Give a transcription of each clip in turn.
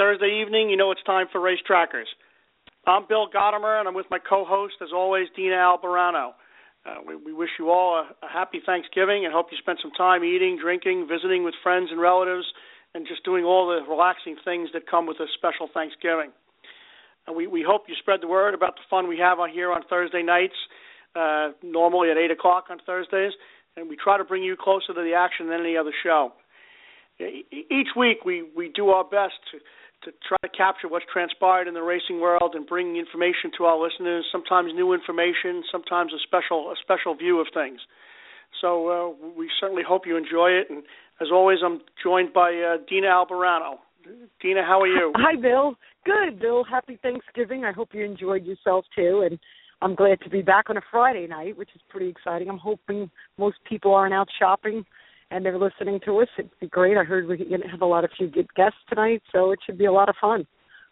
Thursday evening, you know it's time for Race Trackers. I'm Bill Gottimer, and I'm with my co-host, as always, Dina Albarano. We wish you all a happy Thanksgiving and hope you spent some time eating, drinking, visiting with friends and relatives, and just doing all the relaxing things that come with a special Thanksgiving. We hope you spread the word about the fun we have on here on Thursday nights, normally at 8 o'clock on Thursdays, and we try to bring you closer to the action than any other show. Each week we do our best to try to capture what's transpired in the racing world and bring information to our listeners, sometimes new information, sometimes a special view of things. So we certainly hope you enjoy it. And as always, I'm joined by Dina Albarano. Dina, how are you? Hi, Bill. Good, Bill. Happy Thanksgiving. I hope you enjoyed yourself, too. And I'm glad to be back on a Friday night, which is pretty exciting. I'm hoping most people aren't out shopping and they're listening to us. It'd be great. I heard we're going to have a few good guests tonight, so it should be a lot of fun.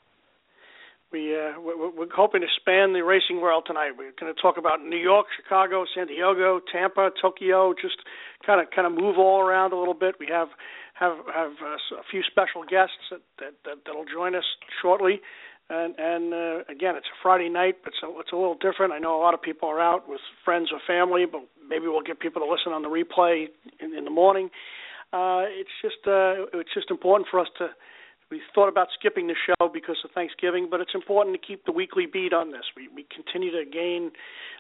We're hoping to span the racing world tonight. We're going to talk about New York, Chicago, San Diego, Tampa, Tokyo, just kind of move all around a little bit. We have a few special guests that'll join us shortly. And again, it's a Friday night, but it's a little different. I know a lot of people are out with friends or family, but maybe we'll get people to listen on the replay in the morning. It's just important for us to. We thought about skipping the show because of Thanksgiving, but it's important to keep the weekly beat on this. We continue to gain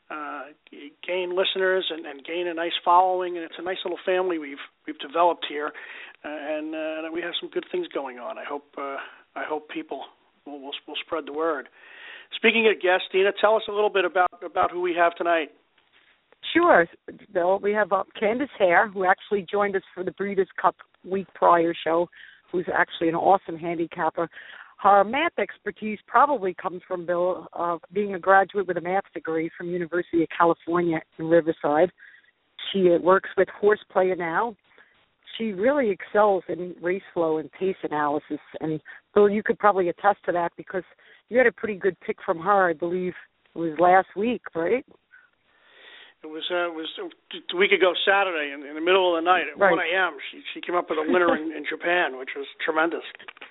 listeners and gain a nice following, and it's a nice little family we've developed here, and we have some good things going on. I hope people will spread the word. Speaking of guests, Dina, tell us a little bit about who we have tonight. Sure, Bill. We have Candace Hare, who actually joined us for the Breeders' Cup week prior show, who's actually an awesome handicapper. Her math expertise probably comes from Bill being a graduate with a math degree from University of California in Riverside. She works with Horseplayer now. She really excels in race flow and pace analysis. And, Bill, you could probably attest to that because you had a pretty good pick from her, I believe it was last week, right? It was a week ago Saturday in the middle of the night at 1 a.m. She came up with a winner in Japan, which was tremendous.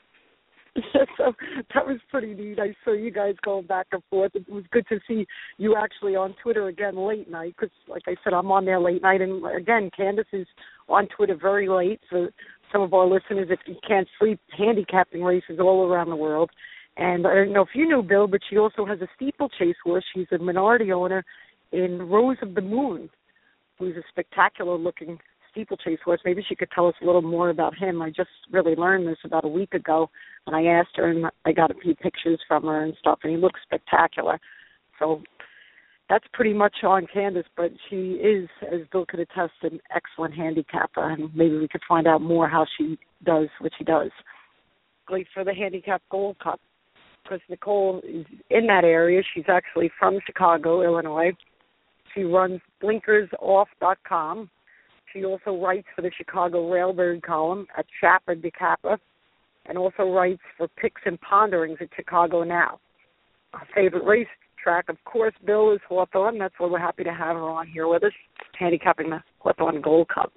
So that was pretty neat. I saw you guys going back and forth. It was good to see you actually on Twitter again late night because, like I said, I'm on there late night. And, again, Candace is on Twitter very late. So some of our listeners, if you can't sleep, handicapping races all around the world. And I don't know if you knew, Bill, but she also has a steeplechase horse. She's a minority owner in Rose of the Moon, who's a spectacular-looking steeplechase horse. Maybe she could tell us a little more about him. I just really learned this about a week ago, and I asked her, and I got a few pictures from her and stuff, and he looks spectacular. So that's pretty much on Candace, but she is, as Bill could attest, an excellent handicapper, and maybe we could find out more how she does what she does. Great for the Handicap Gold Cup, because Nicole is in that area. She's actually from Chicago, Illinois. She runs blinkersoff.com. She also writes for the Chicago Railbird column at Chapper Decappa, and also writes for Picks and Ponderings at Chicago Now. Our favorite racetrack, of course, Bill, is Hawthorne. That's why we're happy to have her on here with us, handicapping the Hawthorne Gold Cup.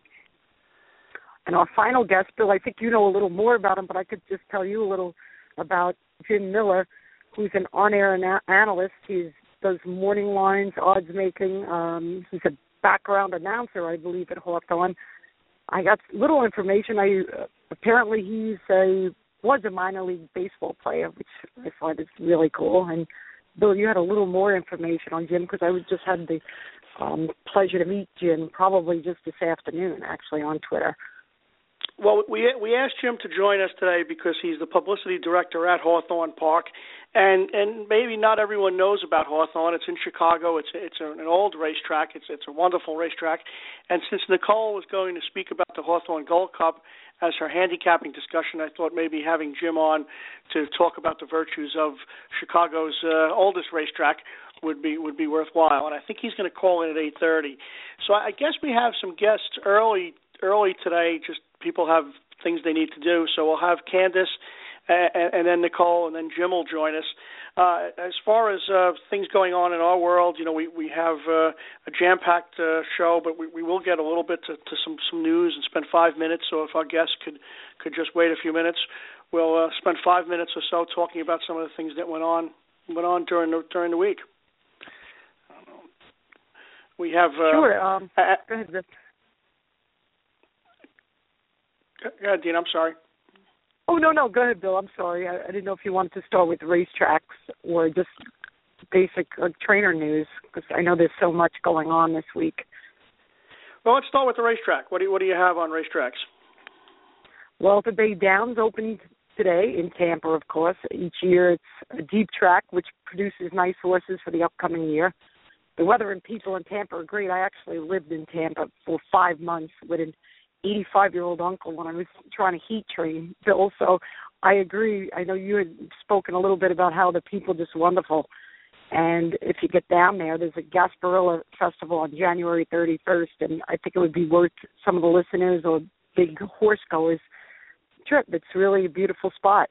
And our final guest, Bill, I think you know a little more about him, but I could just tell you a little about Jim Miller, who's an on-air analyst. He does morning lines, odds making. He's a background announcer, I believe, at Hawthorne. I got little information. Apparently he was a minor league baseball player, which I find is really cool. And Bill, you had a little more information on Jim because I just had the pleasure to meet Jim probably just this afternoon, actually, on Twitter. Well, we asked Jim to join us today because he's the publicity director at Hawthorne Park, and maybe not everyone knows about Hawthorne. It's in Chicago. It's an old racetrack. It's a wonderful racetrack, and since Nicole was going to speak about the Hawthorne Gold Cup as her handicapping discussion, I thought maybe having Jim on to talk about the virtues of Chicago's oldest racetrack would be worthwhile. And I think he's going to call in at 8:30. So I guess we have some guests early today. Just people have things they need to do. So we'll have Candace and then Nicole and then Jim will join us. As far as things going on in our world, we have a jam-packed show, but we will get a little bit to some news and spend 5 minutes. So if our guests could just wait a few minutes, we'll spend 5 minutes or so talking about some of the things that went on during the week. We have sure. Go ahead, Vic. Go ahead, Dean. I'm sorry. Oh no, go ahead, Bill. I'm sorry. I didn't know if you wanted to start with racetracks or just basic trainer news, because I know there's so much going on this week. Well, let's start with the racetrack. What do you have on racetracks? Well, the Bay Downs opened today in Tampa, of course. Each year it's a deep track which produces nice horses for the upcoming year. The weather and people in Tampa are great. I actually lived in Tampa for 5 months with an 85-year-old uncle when I was trying to heat train, Bill. So I agree. I know you had spoken a little bit about how the people are just wonderful. And if you get down there, there's a Gasparilla Festival on January 31st, and I think it would be worth some of the listeners or big horse goers trip. It's really a beautiful spot.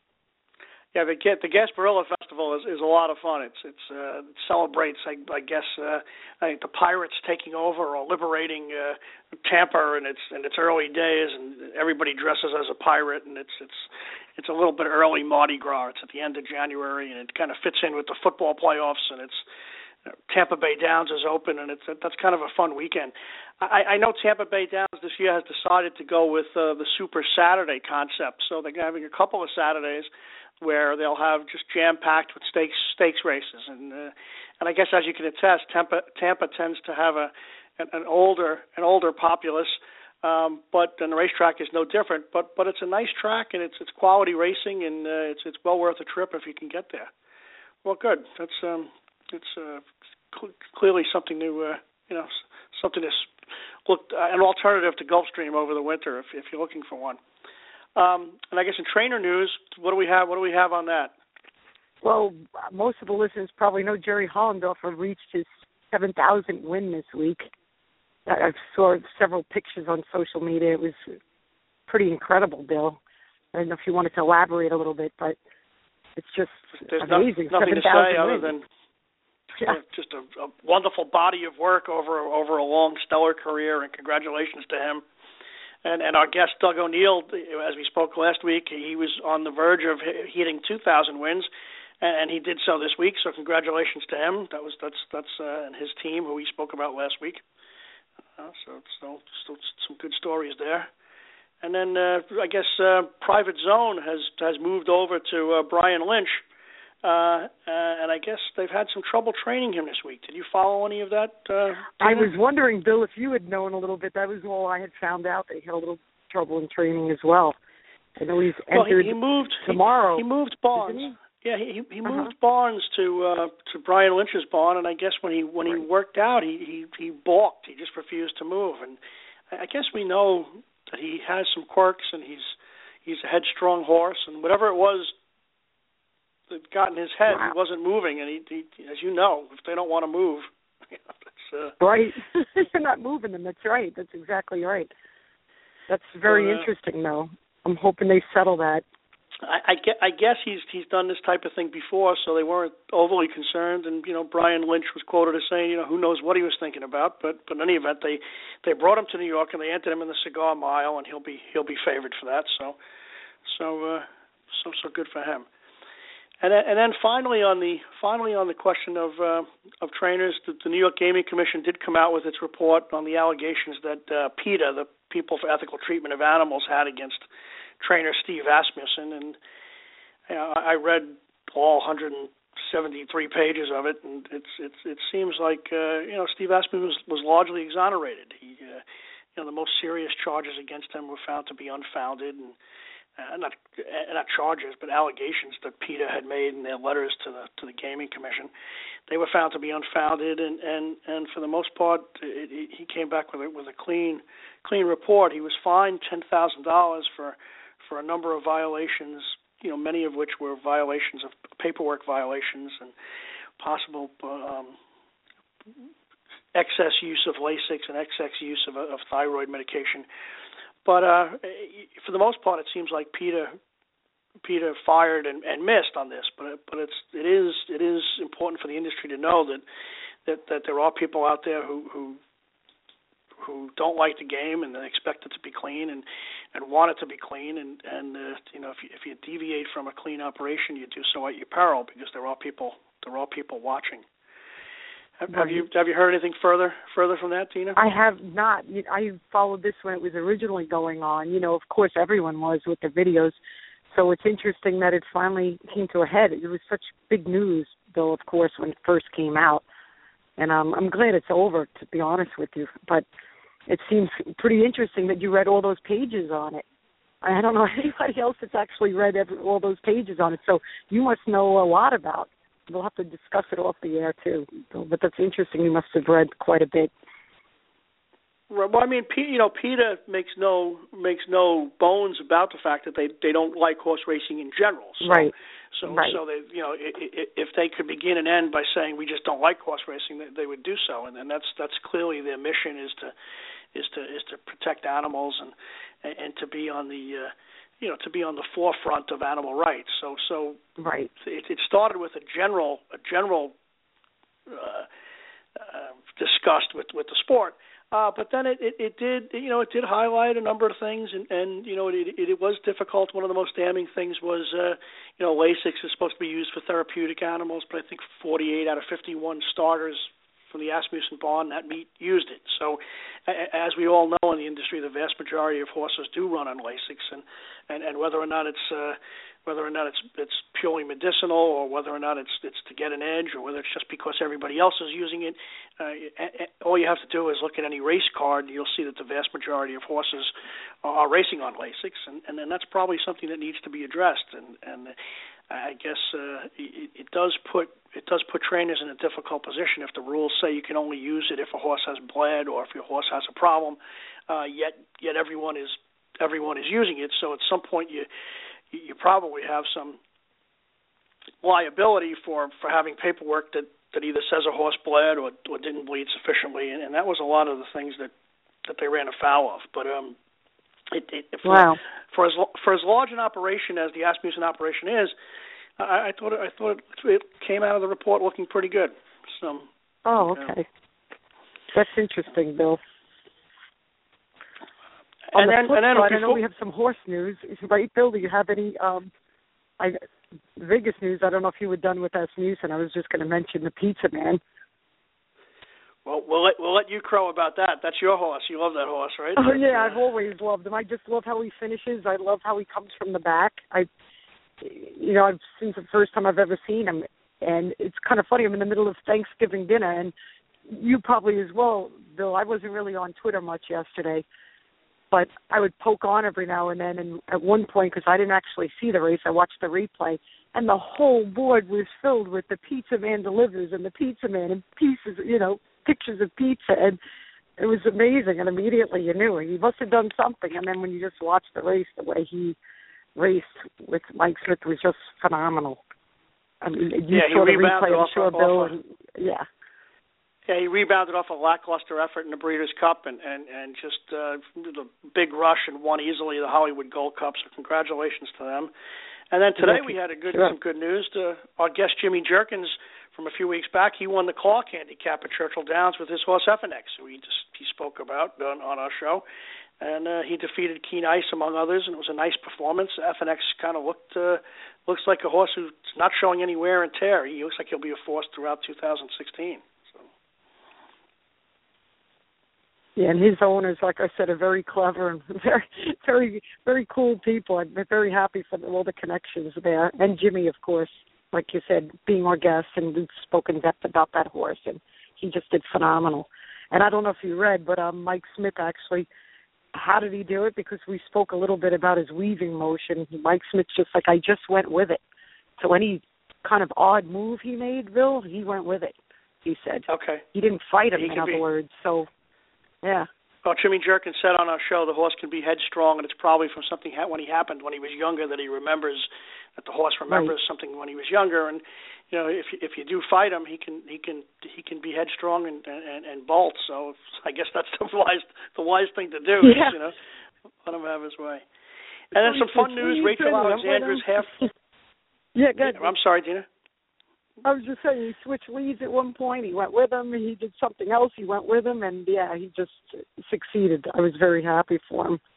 Yeah, the Gasparilla Festival is a lot of fun. It celebrates, I guess, the pirates taking over or liberating Tampa in its early days, and everybody dresses as a pirate, and it's a little bit early Mardi Gras. It's at the end of January, and it kind of fits in with the football playoffs, and it's Tampa Bay Downs is open, and that's kind of a fun weekend. I know Tampa Bay Downs this year has decided to go with the Super Saturday concept, so they're having a couple of Saturdays where they'll have just jam-packed with stakes races, and I guess as you can attest, Tampa tends to have an older populace, but then the racetrack is no different. But it's a nice track, and it's quality racing, and it's well worth a trip if you can get there. Well, good. It's clearly something new, something that's an alternative to Gulfstream over the winter if you're looking for one. And I guess in trainer news, what do we have? What do we have on that? Well, most of the listeners probably know Jerry Hollendorfer reached his 7,000th win this week. I saw several pictures on social media. It was pretty incredible, Bill. I don't know if you wanted to elaborate a little bit, but it's just amazing. Nothing to say other than just a wonderful body of work over a long, stellar career, and congratulations to him. And our guest, Doug O'Neill, as we spoke last week, he was on the verge of hitting 2,000 wins, and he did so this week. So congratulations to him. That's and his team, who we spoke about last week. So some good stories there. And then I guess Private Zone has moved over to Brian Lynch, and I guess they've had some trouble training him this week. Did you follow any of that? I was wondering, Bill, if you had known a little bit. That was all I had found out. They had a little trouble in training as well. I know he's entered tomorrow. He moved Barnes. Yeah, he moved Barnes to Brian Lynch's barn, and I guess when he worked out, he balked. He just refused to move, and I guess we know that he has some quirks, and he's a headstrong horse, and whatever it was that got in his head, He wasn't moving, and he, as you know, if they don't want to move, right, you're not moving them. That's right. That's exactly right. That's very interesting, though. I'm hoping they settle that. I guess he's done this type of thing before, so they weren't overly concerned. And Brian Lynch was quoted as saying, who knows what he was thinking about. But in any event, they brought him to New York and they entered him in the Cigar Mile, and he'll be favored for that. So good for him. And then finally on the question of trainers, the New York Gaming Commission did come out with its report on the allegations that PETA, the People for Ethical Treatment of Animals, had against trainer Steve Asmussen, and I read all 173 pages of it, and it seems like Steve Asmussen was largely exonerated. He the most serious charges against him were found to be unfounded, and not charges, but allegations that PETA had made in their letters to the Gaming Commission. They were found to be unfounded, and for the most part, he came back with a clean report. He was fined $10,000 for a number of violations, many of which were violations of paperwork violations and possible excess use of Lasix and excess use of thyroid medication. But for the most part, it seems like PETA fired and missed on this. But it is important for the industry to know that there are people out there who who don't like the game and they expect it to be clean and want it to be clean, and if you deviate from a clean operation, you do so at your peril, because there are people watching. Have you heard anything further from that, Tina? I have not. I followed this when it was originally going on. Of course, everyone was with the videos. So it's interesting that it finally came to a head. It was such big news, Bill, of course, when it first came out. And I'm glad it's over, to be honest with you. But it seems pretty interesting that you read all those pages on it. I don't know anybody else that's actually read all those pages on it. So you must know a lot about it. We'll have to discuss it off the air, too. But that's interesting. You must have read quite a bit. Well, I mean, PETA makes no bones about the fact that they don't like horse racing in general. So, right. So they, if they could begin and end by saying we just don't like horse racing, they would do so, and that's clearly their mission is to protect animals and to be on the to be on the forefront of animal rights. So right. It started with a general disgust with the sport. But then it did highlight a number of things, and it was difficult. One of the most damning things was Lasix is supposed to be used for therapeutic animals, but I think 48 out of 51 starters from the Asmussen barn, that meet, used it. So, as we all know in the industry, the vast majority of horses do run on Lasix, and whether or not it's purely medicinal, or whether or not it's to get an edge, or whether it's just because everybody else is using it, all you have to do is look at any race card, and you'll see that the vast majority of horses are racing on Lasix, and then that's probably something that needs to be addressed. And I guess it does put trainers in a difficult position if the rules say you can only use it if a horse has bled or if your horse has a problem. Yet everyone is using it. So at some point you probably have some liability for having paperwork that either says a horse bled or didn't bleed sufficiently, and that was a lot of the things that they ran afoul of. But wow. For as large an operation as the Asmussen operation is, I thought it came out of the report looking pretty good. So. Oh, okay. That's interesting, Bill. And then I know we have some horse news, right, Bill? Do you have any Vegas news? I don't know if you were done with Asmussen. I was just going to mention the Pizza Man. Well, we'll let you crow about that. That's your horse. You love that horse, right? Oh yeah, I've always loved him. I just love how he finishes. I love how he comes from the back. I've since the first time I've ever seen him, and it's kind of funny. I'm in the middle of Thanksgiving dinner, and you probably as well, Bill. I wasn't really on Twitter much yesterday, but I would poke on every now and then. And at one point, because I didn't actually see the race, I watched the replay, and the whole board was filled with the Pizza Man delivers and the Pizza Man and pieces, pictures of pizza, and it was amazing. And immediately you knew he must have done something. And then when you just watched the race, the way he raced with Mike Smith was just phenomenal. I mean, you saw the replay, I'm sure, Bill. Yeah, he rebounded off a lackluster effort in the Breeders' Cup and just the big rush and won easily the Hollywood Gold Cup. So congratulations to them. And then today we had some good news. Our guest Jimmy Jerkins from a few weeks back, he won the Clark Handicap at Churchill Downs with his horse FNX, who he spoke about on our show. And he defeated Keen Ice, among others, and it was a nice performance. FNX kind of looks like a horse who's not showing any wear and tear. He looks like he'll be a force throughout 2016. Yeah, and his owners, like I said, are very clever and very, very, very cool people. I'm very happy for all the connections there. And Jimmy, of course, like you said, being our guest, and we've spoken depth about that horse, and he just did phenomenal. And I don't know if you read, but Mike Smith actually, how did he do it? Because we spoke a little bit about his weaving motion. Mike Smith just like, I just went with it. So any kind of odd move he made, Bill, he went with it, he said. Okay. He didn't fight him, in other words, so... Yeah. Well, Jimmy Jerkins said on our show the horse can be headstrong, and it's probably from something when he happened when he was younger that he remembers, that the horse remembers something when he was younger. And if you do fight him, he can be headstrong and bolt. So I guess that's the wise thing to do. Yeah. Is, let him have his way. And then some fun news: Rachel Alexander's half. Yeah, good. I'm sorry, Dina. I was just saying, he switched leads at one point. He went with him. He did something else. He went with him, and yeah, he just succeeded. I was very happy for him.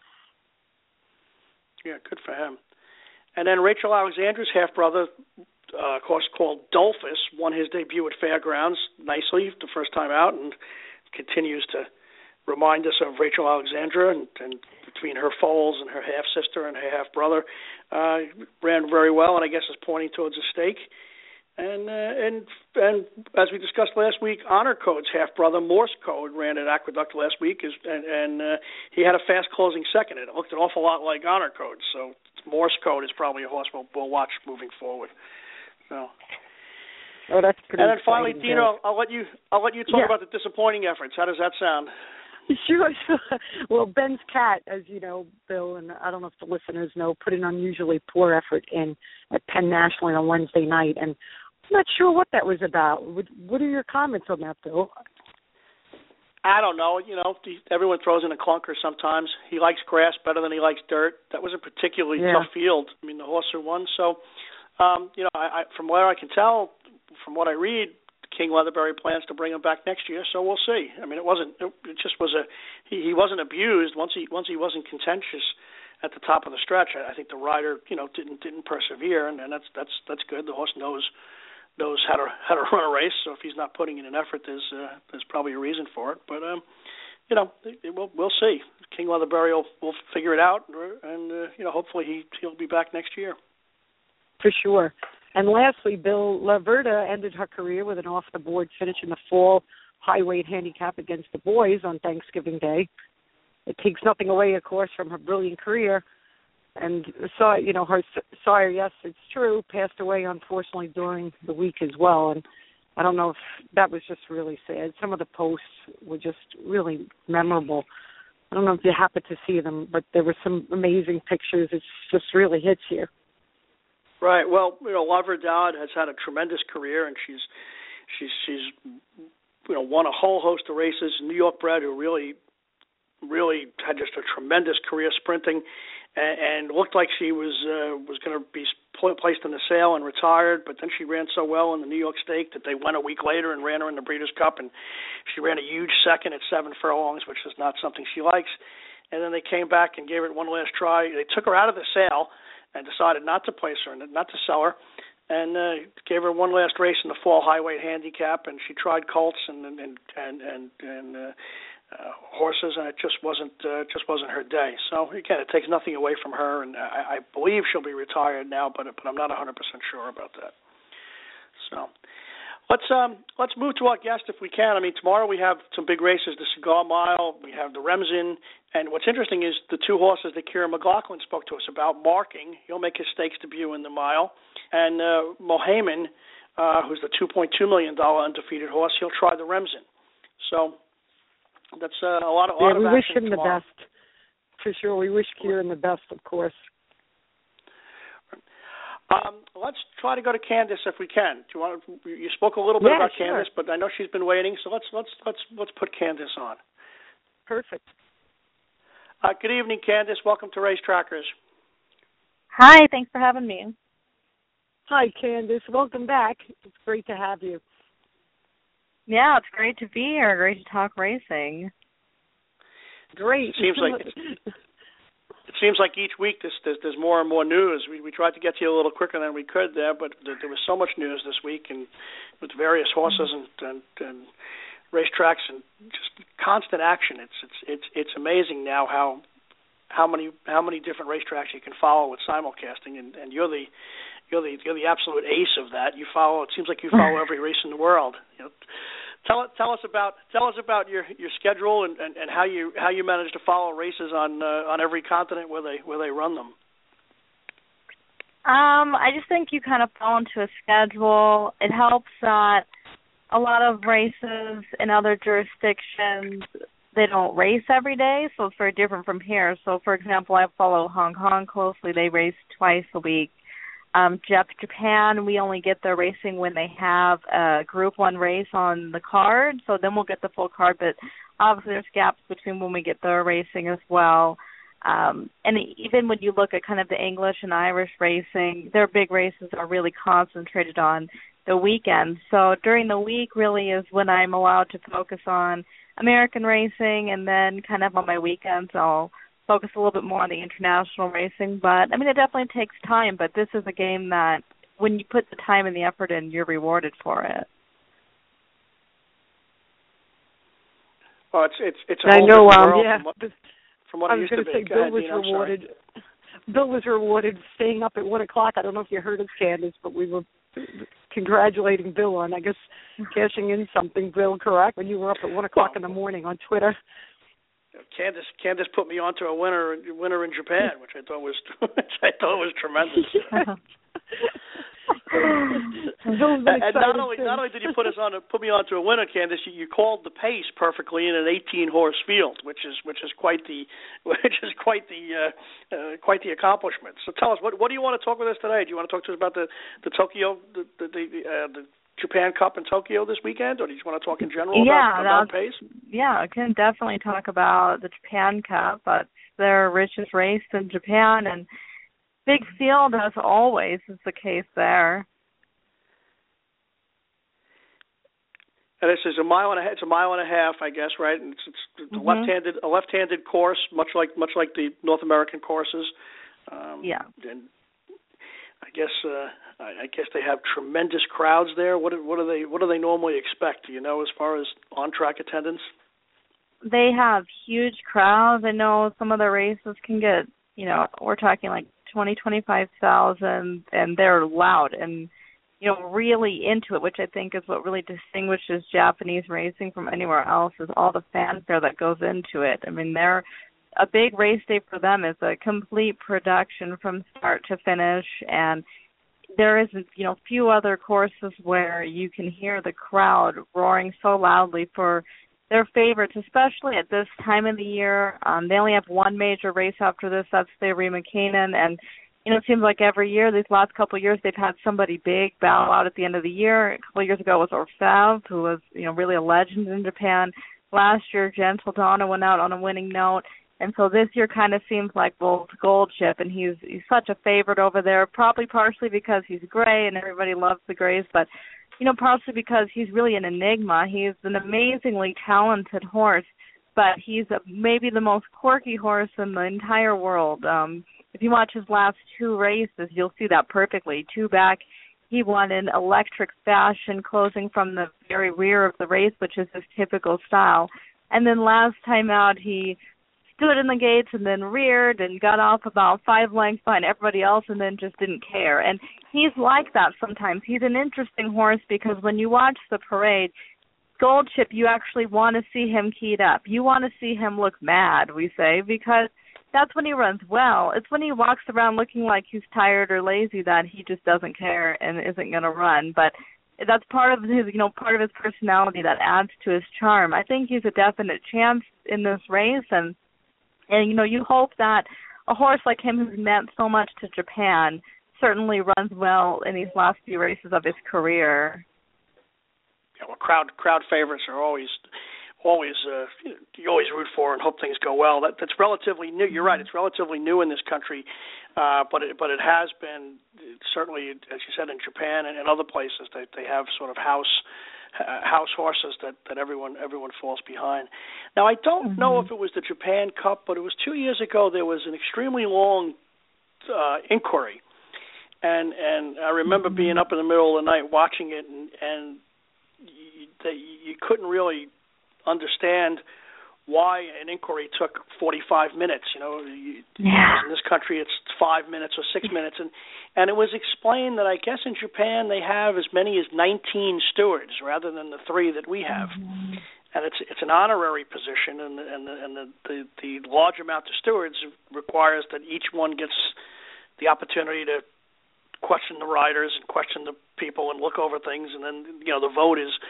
Yeah, good for him. And then Rachel Alexandra's half-brother, of course, called Dolphus, won his debut at Fairgrounds nicely the first time out, and continues to remind us of Rachel Alexandra, and between her foals and her half-sister and her half-brother, ran very well, and I guess is pointing towards a stake. And as we discussed last week, Honor Code's half-brother, Morse Code, ran at Aqueduct last week, and he had a fast-closing second. It looked an awful lot like Honor Code, so Morse Code is probably a horse we'll watch moving forward. So. Oh, that's pretty. And then finally, Dino, I'll let you talk about the disappointing efforts. How does that sound? Sure. Well, Ben's Cat, as you know, Bill, and I don't know if the listeners know, put an unusually poor effort in at Penn National on Wednesday night, and I'm not sure what that was about. What are your comments on that, Bill? I don't know. Everyone throws in a clunker sometimes. He likes grass better than he likes dirt. That was a particularly tough field. I mean, the horse who won. So, I from what I can tell, from what I read, King Leatherbury plans to bring him back next year. So we'll see. I mean, it just was he wasn't abused once he wasn't contentious at the top of the stretch. I think the rider, didn't persevere, and that's good. The horse knows how to run a race. So if he's not putting in an effort, there's probably a reason for it. But we'll see. King Leatherbury will figure it out, and hopefully he'll be back next year. For sure. And lastly, Bill, Laverda ended her career with an off-the-board finish in the fall high-weight handicap against the boys on Thanksgiving Day. It takes nothing away, of course, from her brilliant career. And so, her sire, yes, it's true, passed away, unfortunately, during the week as well. And I don't know if that was just really sad. Some of the posts were just really memorable. I don't know if you happened to see them, but there were some amazing pictures. It just really hits you. Right. Well, Laverdad has had a tremendous career, and she's won a whole host of races. New York bred, who really had just a tremendous career sprinting, and looked like she was going to be placed in the sale and retired. But then she ran so well in the New York Stake that they went a week later and ran her in the Breeders' Cup, and she ran a huge second at 7 furlongs, which is not something she likes. And then they came back and gave it one last try. They took her out of the sale and decided not to place her, not to sell her, and gave her one last race in the fall highweight handicap. And she tried colts and horses, and it just wasn't her day. So again, it takes nothing away from her, and I believe she'll be retired now, but I'm not 100% sure about that. So let's move to our guest if we can. I mean, tomorrow we have some big races: the Cigar Mile, we have the Remsen, and what's interesting is the two horses that Kieran McLaughlin spoke to us about. Marking, he'll make his stakes debut in the mile, and Mohaymen, who's the $2.2 million undefeated horse, he'll try the Remsen. So that's a lot of action. We wish him tomorrow. The best, for sure. We wish Kieran the best, of course. Let's try to go to Candace if we can. Do you want? You spoke a little bit about sure. Candace, but I know she's been waiting, so let's put Candace on. Perfect. Good evening, Candace. Welcome to Race Trackers. Hi, thanks for having me. Hi, Candace. Welcome back. It's great to have you. Yeah, it's great to be here. Great to talk racing. Great. It seems like each week there's more and more news. We tried to get to you a little quicker than we could there, but there was so much news this week, and with various horses and racetracks and just constant action. It's amazing now how many different racetracks you can follow with simulcasting, and you're the absolute ace of that. You follow. It seems like you follow every race in the world. Tell us about your schedule and how you manage to follow races on every continent where they run them. I just think you kind of fall into a schedule. It helps that a lot of races in other jurisdictions, they don't race every day, so it's very different from here. So, for example, I follow Hong Kong closely. They race twice a week. Japan, we only get their racing when they have a Group 1 race on the card, so then we'll get the full card, but obviously there's gaps between when we get their racing as well. And even when you look at kind of the English and Irish racing, their big races are really concentrated on the weekend. So during the week really is when I'm allowed to focus on American racing, and then kind of on my weekends I'll focus a little bit more on the international racing. But, I mean, it definitely takes time, but this is a game that when you put the time and the effort in, you're rewarded for it. Well, it's a whole different world from what it used to be. I was going to say, Bill was rewarded. Bill was rewarded staying up at 1 o'clock. I don't know if you heard of Candace, but we were congratulating Bill on, I guess, cashing in something. Bill, correct? When you were up at 1 o'clock in the morning on Twitter. Candace put me onto a winner in Japan, which I thought was tremendous. And not only did you put me onto a winner, Candace, you called the pace perfectly in an 18-horse field, which is quite the accomplishment. So tell us, what do you want to talk with us today? Do you want to talk to us about the Tokyo the Japan Cup in Tokyo this weekend, or do you just want to talk in general about pace? Yeah, I can definitely talk about the Japan Cup. It's their richest race in Japan, and big field as always is the case there. And this is a mile and a half. It's a mile and a half, I guess, right? And it's a left-handed course, much like the North American courses. Yeah. And I guess they have tremendous crowds there. What do they normally expect? Do you know, as far as on-track attendance? They have huge crowds. I know some of the races can get, we're talking like 25,000, and they're loud and really into it, which I think is what really distinguishes Japanese racing from anywhere else, is all the fanfare that goes into it. I mean, a big race day for them is a complete production from start to finish, and there isn't, few other courses where you can hear the crowd roaring so loudly for their favorites, especially at this time of the year. They only have one major race after this. That's the Arima Kanan, and it seems like every year, these last couple of years, they've had somebody big bow out at the end of the year. A couple of years ago it was Orfev, who was, really a legend in Japan. Last year, Jen Soldano went out on a winning note. And so this year kind of seems like Bull's gold ship, and he's such a favorite over there, probably partially because he's gray and everybody loves the grays, but, partially because he's really an enigma. He's an amazingly talented horse, but he's maybe the most quirky horse in the entire world. If you watch his last two races, you'll see that perfectly. Two back, he won in electric fashion, closing from the very rear of the race, which is his typical style. And then last time out, he stood in the gates and then reared and got off about 5 lengths behind everybody else and then just didn't care. And he's like that sometimes. He's an interesting horse because when you watch the parade, Gold Chip, you actually want to see him keyed up. You want to see him look mad, we say, because that's when he runs well. It's when he walks around looking like he's tired or lazy that he just doesn't care and isn't going to run. But that's part of his personality that adds to his charm. I think he's a definite chance in this race, and you hope that a horse like him who's meant so much to Japan certainly runs well in these last few races of his career. Yeah, well, crowd favorites are always you always root for and hope things go well. That's relatively new. You're right; it's relatively new in this country, but it has been certainly, as you said, in Japan and in other places. They have sort of house horses that everyone falls behind. Now, I don't know if it was the Japan Cup, but it was 2 years ago. There was an extremely long inquiry, and I remember being up in the middle of the night watching it, and you couldn't really understand why an inquiry took 45 minutes. In this country it's 5 minutes or 6 minutes, and it was explained that I guess in Japan they have as many as 19 stewards rather than the 3 that we have, and it's an honorary position, and the large amount of stewards requires that each one gets the opportunity to question the riders and question the people and look over things, and then the vote is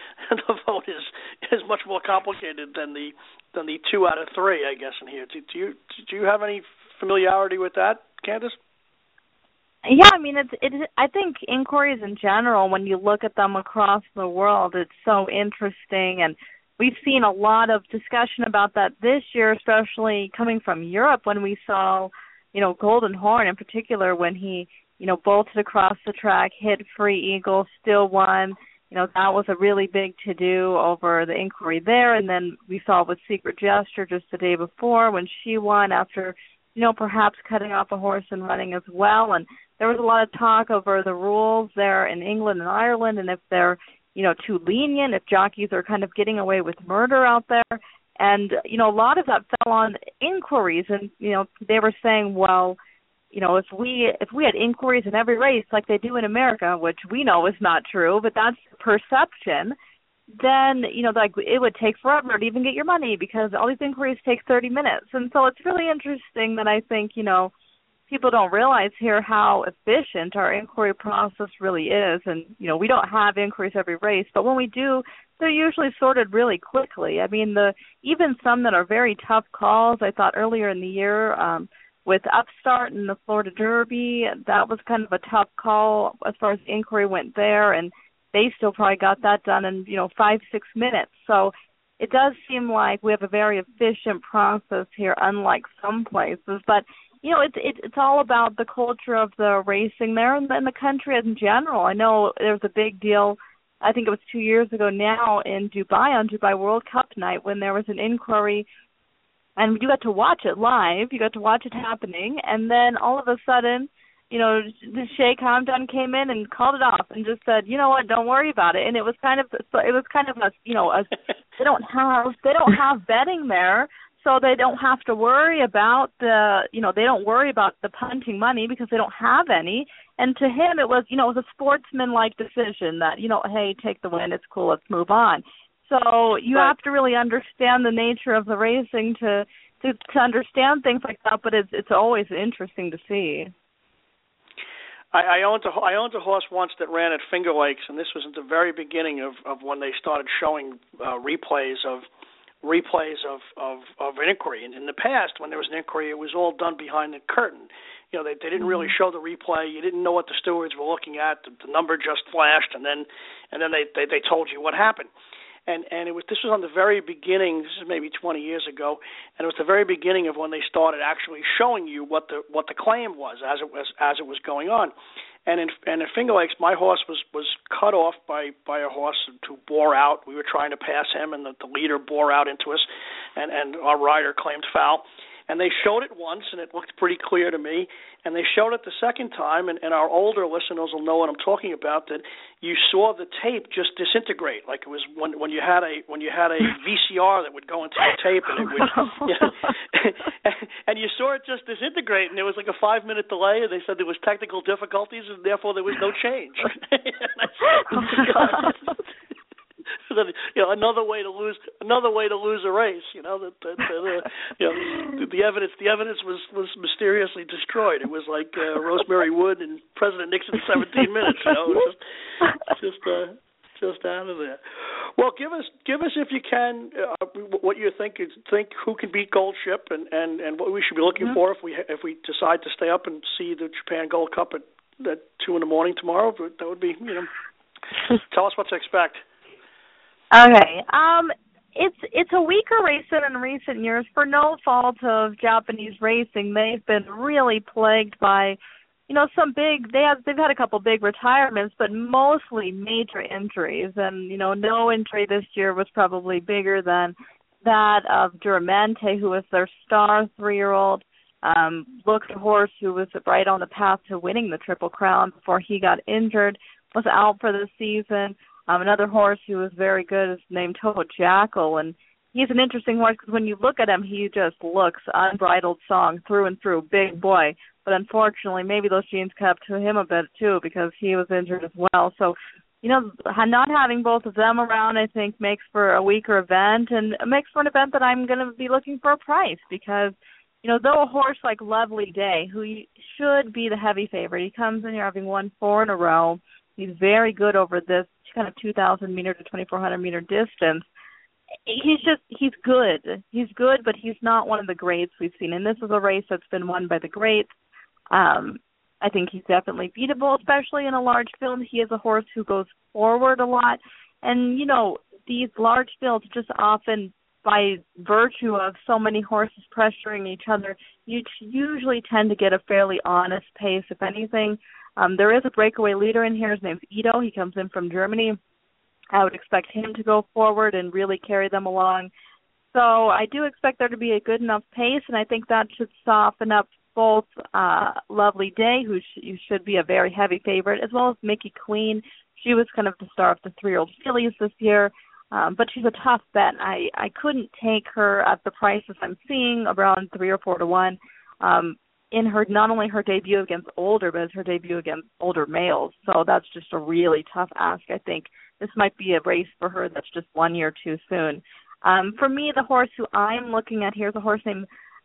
much more complicated than the 2 out of 3, I guess, in here. Do you have any familiarity with that, Candace? Yeah, I mean, I think inquiries in general, when you look at them across the world, it's so interesting, and we've seen a lot of discussion about that this year, especially coming from Europe when we saw, Golden Horn in particular, when he bolted across the track, hit Free Eagle, still won. That was a really big to-do over the inquiry there. And then we saw with Secret Gesture just the day before when she won after, perhaps cutting off a horse and running as well. And there was a lot of talk over the rules there in England and Ireland and if they're, too lenient, if jockeys are kind of getting away with murder out there. And, a lot of that fell on inquiries. And, they were saying, well, if we had inquiries in every race like they do in America, which we know is not true, but that's perception, then, it would take forever to even get your money because all these inquiries take 30 minutes. And so it's really interesting that I think, people don't realize here how efficient our inquiry process really is. And, we don't have inquiries every race, but when we do, they're usually sorted really quickly. I mean, even some that are very tough calls, I thought earlier in the year, with Upstart and the Florida Derby, that was kind of a tough call as far as the inquiry went there, and they still probably got that done in, 5-6 minutes. So it does seem like we have a very efficient process here, unlike some places. But, it's all about the culture of the racing there and the country in general. I know there was a big deal, I think it was 2 years ago now in Dubai, on Dubai World Cup night, when there was an inquiry. And you got to watch it live. You got to watch it happening. And then all of a sudden, the Sheikh Hamdan came in and called it off and just said, you know what, don't worry about it. And it was kind of they don't have betting there, so they don't have to worry about they don't worry about the punting money because they don't have any. And to him, it was a sportsman-like decision that, hey, take the win, it's cool, let's move on. So you have to really understand the nature of the racing to understand things like that, but it's always interesting to see. I owned a horse once that ran at Finger Lakes, and this was at the very beginning of when they started showing replays of an inquiry. And in the past, when there was an inquiry, it was all done behind the curtain. They didn't really show the replay. You didn't know what the stewards were looking at. The number just flashed, and then they told you what happened. And this was on the very beginning. This is maybe 20 years ago, and it was the very beginning of when they started actually showing you what the claim was as it was going on. And in Finger Lakes, my horse was cut off by a horse who bore out. We were trying to pass him, and the leader bore out into us, and our rider claimed foul. And they showed it once, and it looked pretty clear to me. And they showed it the second time, and our older listeners will know what I'm talking about. That you saw the tape just disintegrate, like it was when you had a VCR that would go into the tape, and it would, and you saw it just disintegrate. And there was like a 5-minute delay, and they said there was technical difficulties, and therefore there was no change. Another way to lose a race. The evidence was mysteriously destroyed. It was like Rosemary Wood and President Nixon 17 minutes. It was just out of there. Well, give us if you can what you think who can beat Gold Ship and what we should be looking for if we decide to stay up and see the Japan Gold Cup at 2 a.m. tomorrow. That would be tell us what to expect. Okay. It's a weaker race than in recent years for no fault of Japanese racing. They've been really plagued by, some big. They've had a couple big retirements, but mostly major injuries. And no injury this year was probably bigger than that of Duramente, who was their star 3-year-old. Looked a horse who was right on the path to winning the Triple Crown before he got injured. Was out for the season. Another horse who was very good is named Toho Jackal, and he's an interesting horse because when you look at him, he just looks unbridled song through and through, big boy. But unfortunately, maybe those genes kept to him a bit too because he was injured as well. So, not having both of them around, I think, makes for a weaker event, and it makes for an event that I'm going to be looking for a price because, though a horse like Lovely Day, who should be the heavy favorite, he comes in here having won 4 in a row. He's very good over this kind of 2,000-meter to 2,400-meter distance. He's good. He's good, but he's not one of the greats we've seen. And this is a race that's been won by the greats. I think he's definitely beatable, especially in a large field. He is a horse who goes forward a lot. And, these large fields just often, by virtue of so many horses pressuring each other, you usually tend to get a fairly honest pace. If anything, There is a breakaway leader in here. His name's Ito. He comes in from Germany. I would expect him to go forward and really carry them along. So I do expect there to be a good enough pace, and I think that should soften up both Lovely Day, who should be a very heavy favorite, as well as Mickey Queen. She was kind of the star of the 3-year-old fillies this year, but she's a tough bet. I couldn't take her at the prices I'm seeing, around 3 or 4 to 1. In her, not only her debut against older, but it's her debut against older males. So that's just a really tough ask. I think this might be a race for her that's just 1 year too soon. For me, the horse who I'm looking at here is a horse named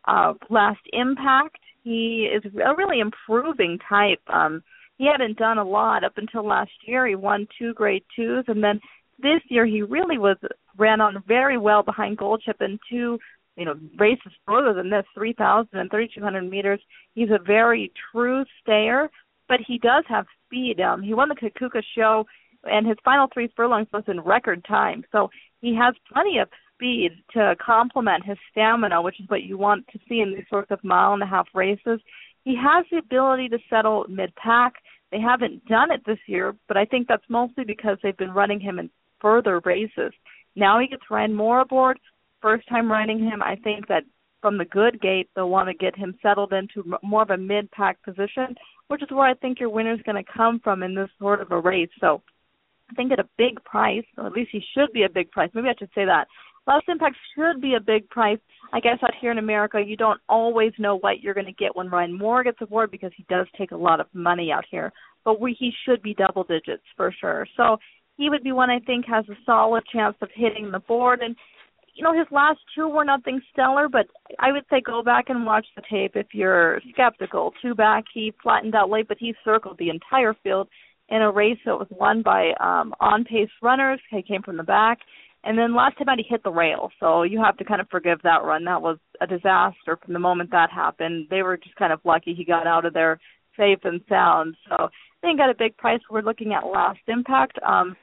Last Impact. He is a really improving type. He hadn't done a lot up until last year. He won 2 Grade 2s, and then this year he really ran on very well behind Goldship in 2 races further than this, 3,000 and 3,200 meters. He's a very true stayer, but he does have speed. He won the Kakuka Show, and his final 3 furlongs was in record time. So he has plenty of speed to complement his stamina, which is what you want to see in these sorts of mile-and-a-half races. He has the ability to settle mid-pack. They haven't done it this year, but I think that's mostly because they've been running him in further races. Now he gets Ryan Moore aboard. First time riding him, I think that from the good gate, they'll want to get him settled into more of a mid-pack position, which is where I think your winner's going to come from in this sort of a race. So I think at a big price, or at least he should be a big price. Maybe I should say that. Last Impact should be a big price. I guess out here in America, you don't always know what you're going to get when Ryan Moore gets aboard because he does take a lot of money out here. But he should be double digits for sure. So he would be one I think has a solid chance of hitting the board. And, his last 2 were nothing stellar, but I would say go back and watch the tape if you're skeptical. 2 back, he flattened out late, but he circled the entire field in a race that was won by on-pace runners. He came from the back. And then last time out, he hit the rail. So you have to kind of forgive that run. That was a disaster from the moment that happened. They were just kind of lucky he got out of there safe and sound. So I think at a big price, we're looking at Last Impact.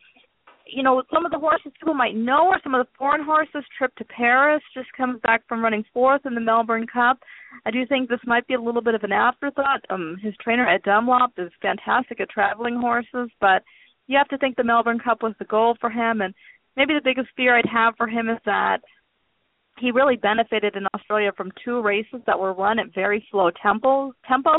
Some of the horses people might know are some of the foreign horses. Trip to Paris just comes back from running 4th in the Melbourne Cup. I do think this might be a little bit of an afterthought. His trainer, Ed Dunlop, is fantastic at traveling horses, but you have to think the Melbourne Cup was the goal for him. And maybe the biggest fear I'd have for him is that he really benefited in Australia from 2 races that were run at very slow tempos.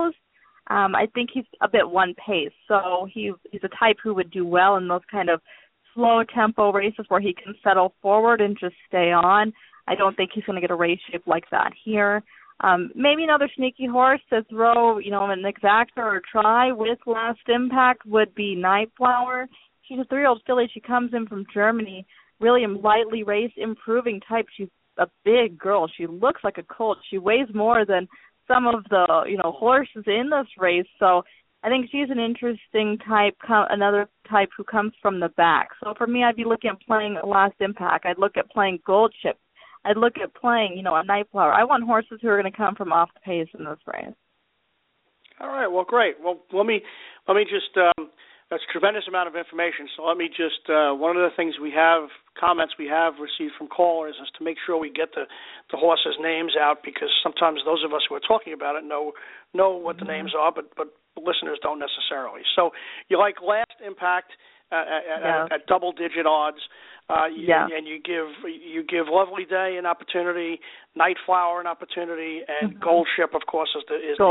I think he's a bit one pace, so he's a type who would do well in those kind of slow tempo races where he can settle forward and just stay on. I don't think he's going to get a race shape like that here. Maybe another sneaky horse to throw, an exacta or try with Last Impact would be Nightflower. She's a 3-year-old filly. She comes in from Germany, really a lightly raced, improving type. She's a big girl. She looks like a colt. She weighs more than some of the, horses in this race. So I think she's an interesting type, another type who comes from the back. So for me, I'd be looking at playing Last Impact. I'd look at playing Goldship. I'd look at playing, a Nightflower. I want horses who are going to come from off the pace in this race. All right. Well, great. Well, let me just. That's a tremendous amount of information. So let me just. One of the things comments we have received from callers is to make sure we get the horses' names out, because sometimes those of us who are talking about it know what the names are, but listeners don't necessarily. So you like Last Impact at double-digit odds. And you give Lovely Day an opportunity, Nightflower an opportunity, and Goldship, of course, is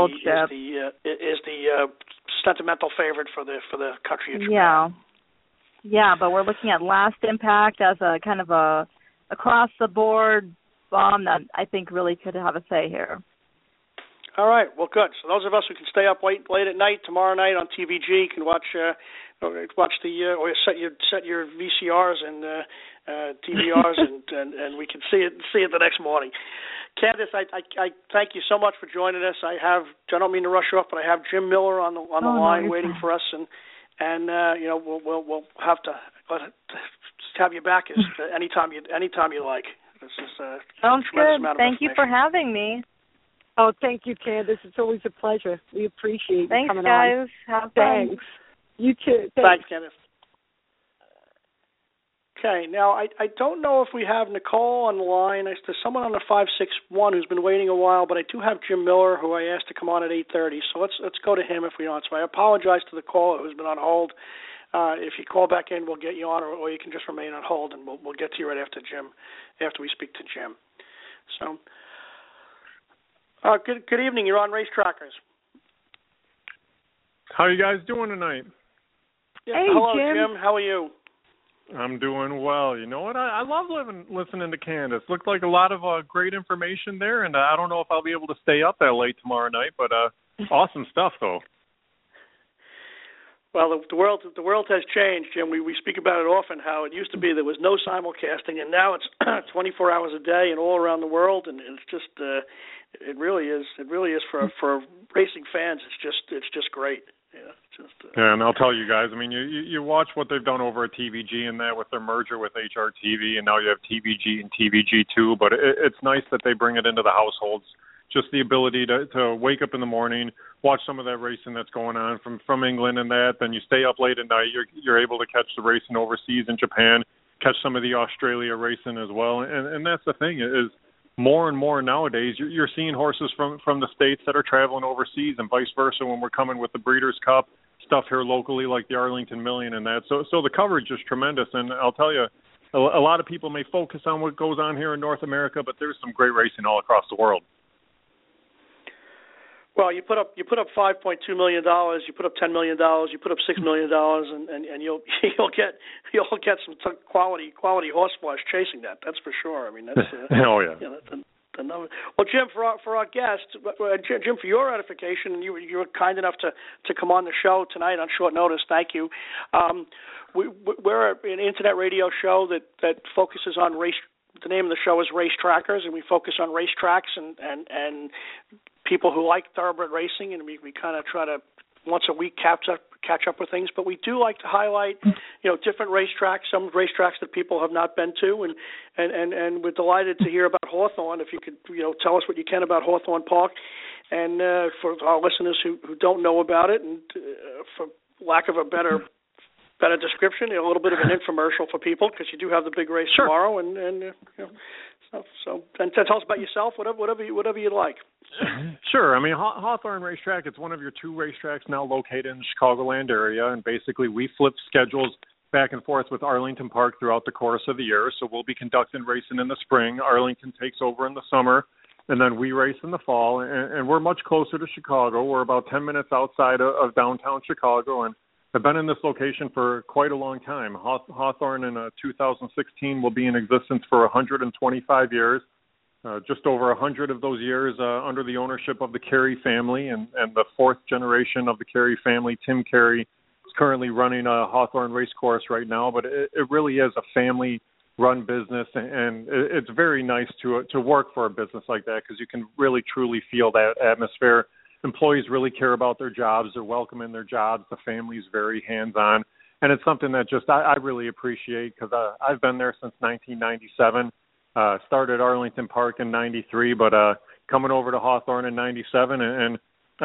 the sentimental favorite for the country of Japan. Yeah, but we're looking at Last Impact as a kind of a across the board bomb that I think really could have a say here. All right, well, good. So those of us who can stay up late at night tomorrow night on TVG can watch or set your VCRs and DVRs and we can see it the next morning. Candace, I thank you so much for joining us. I don't mean to rush you off, but I have Jim Miller on the line waiting for us, and we'll have to have you back anytime you like. This is sounds good. Thank you for having me. Oh, thank you, Candace. It's always a pleasure. We appreciate you coming on. Thanks, guys. Have fun. You too. Thanks, Candace. Okay, now I don't know if we have Nicole on the line. There's someone on the 561 who's been waiting a while, but I do have Jim Miller, who I asked to come on at 8:30. So let's go to him if we don't. So I apologize to the caller who's been on hold. If you call back in, we'll get you on, or you can just remain on hold, and we'll get to you right after Jim, after we speak to Jim. So, good evening. You're on Race Trackers. How are you guys doing tonight? Yeah, hey, hello, Jim. How are you? I'm doing well. You know what? I love listening to Candace. Looked like a lot of great information there, and I don't know if I'll be able to stay up that late tomorrow night, but awesome stuff, though. Well, the world has changed, Jim. We speak about it often, how it used to be there was no simulcasting, and now it's 24 hours a day and all around the world, and it's just it really is for racing fans. It's just great. Yeah, and I'll tell you guys, I mean, you watch what they've done over at TVG and that with their merger with HRTV, and now you have TVG and TVG2, but it's nice that they bring it into the households. Just the ability to wake up in the morning, watch some of that racing that's going on from England and that, then you stay up late at night, you're able to catch the racing overseas in Japan, catch some of the Australia racing as well, and that's the thing is, more and more nowadays, you're seeing horses from the States that are traveling overseas and vice versa when we're coming with the Breeders' Cup, stuff here locally like the Arlington Million and that. So the coverage is tremendous, and I'll tell you, a lot of people may focus on what goes on here in North America, but there's some great racing all across the world. Well, you put up $5.2 million, you put up $10 million, you put up $6 million, and you'll get some quality horse flesh chasing that. That's for sure. I mean, that's oh yeah. That's the number. Well, Jim, for our guest, Jim, for your edification, you were kind enough to come on the show tonight on short notice. Thank you. We're an internet radio show that focuses on race. The name of the show is Race Trackers, and we focus on racetracks and people who like thoroughbred racing, and we kind of try to once a week catch up with things. But we do like to highlight, different racetracks, some racetracks that people have not been to, and we're delighted to hear about Hawthorne. If you could, tell us what you can about Hawthorne Park, and for our listeners who don't know about it, and for lack of a better description, a little bit of an infomercial for people, because you do have the big race tomorrow, and so tell us about yourself, whatever you'd like. Sure. I mean, Hawthorne Racetrack, it's one of your two racetracks now located in the Chicagoland area, and basically we flip schedules back and forth with Arlington Park throughout the course of the year. So we'll be conducting racing in the spring. Arlington takes over in the summer, and then we race in the fall, and we're much closer to Chicago. We're about 10 minutes outside of downtown Chicago, and I've been in this location for quite a long time. Hawthorne in 2016 will be in existence for 125 years. Just over 100 of those years under the ownership of the Carey family, and the fourth generation of the Carey family, Tim Carey, is currently running a Hawthorne Racecourse right now. But it really is a family-run business, and it's very nice to work for a business like that, because you can really truly feel that atmosphere. Employees really care about their jobs. They're welcome in their jobs. The family's very hands-on, and it's something that just I really appreciate, because I've been there since 1997. Started Arlington Park in 93, but coming over to Hawthorne in 97, and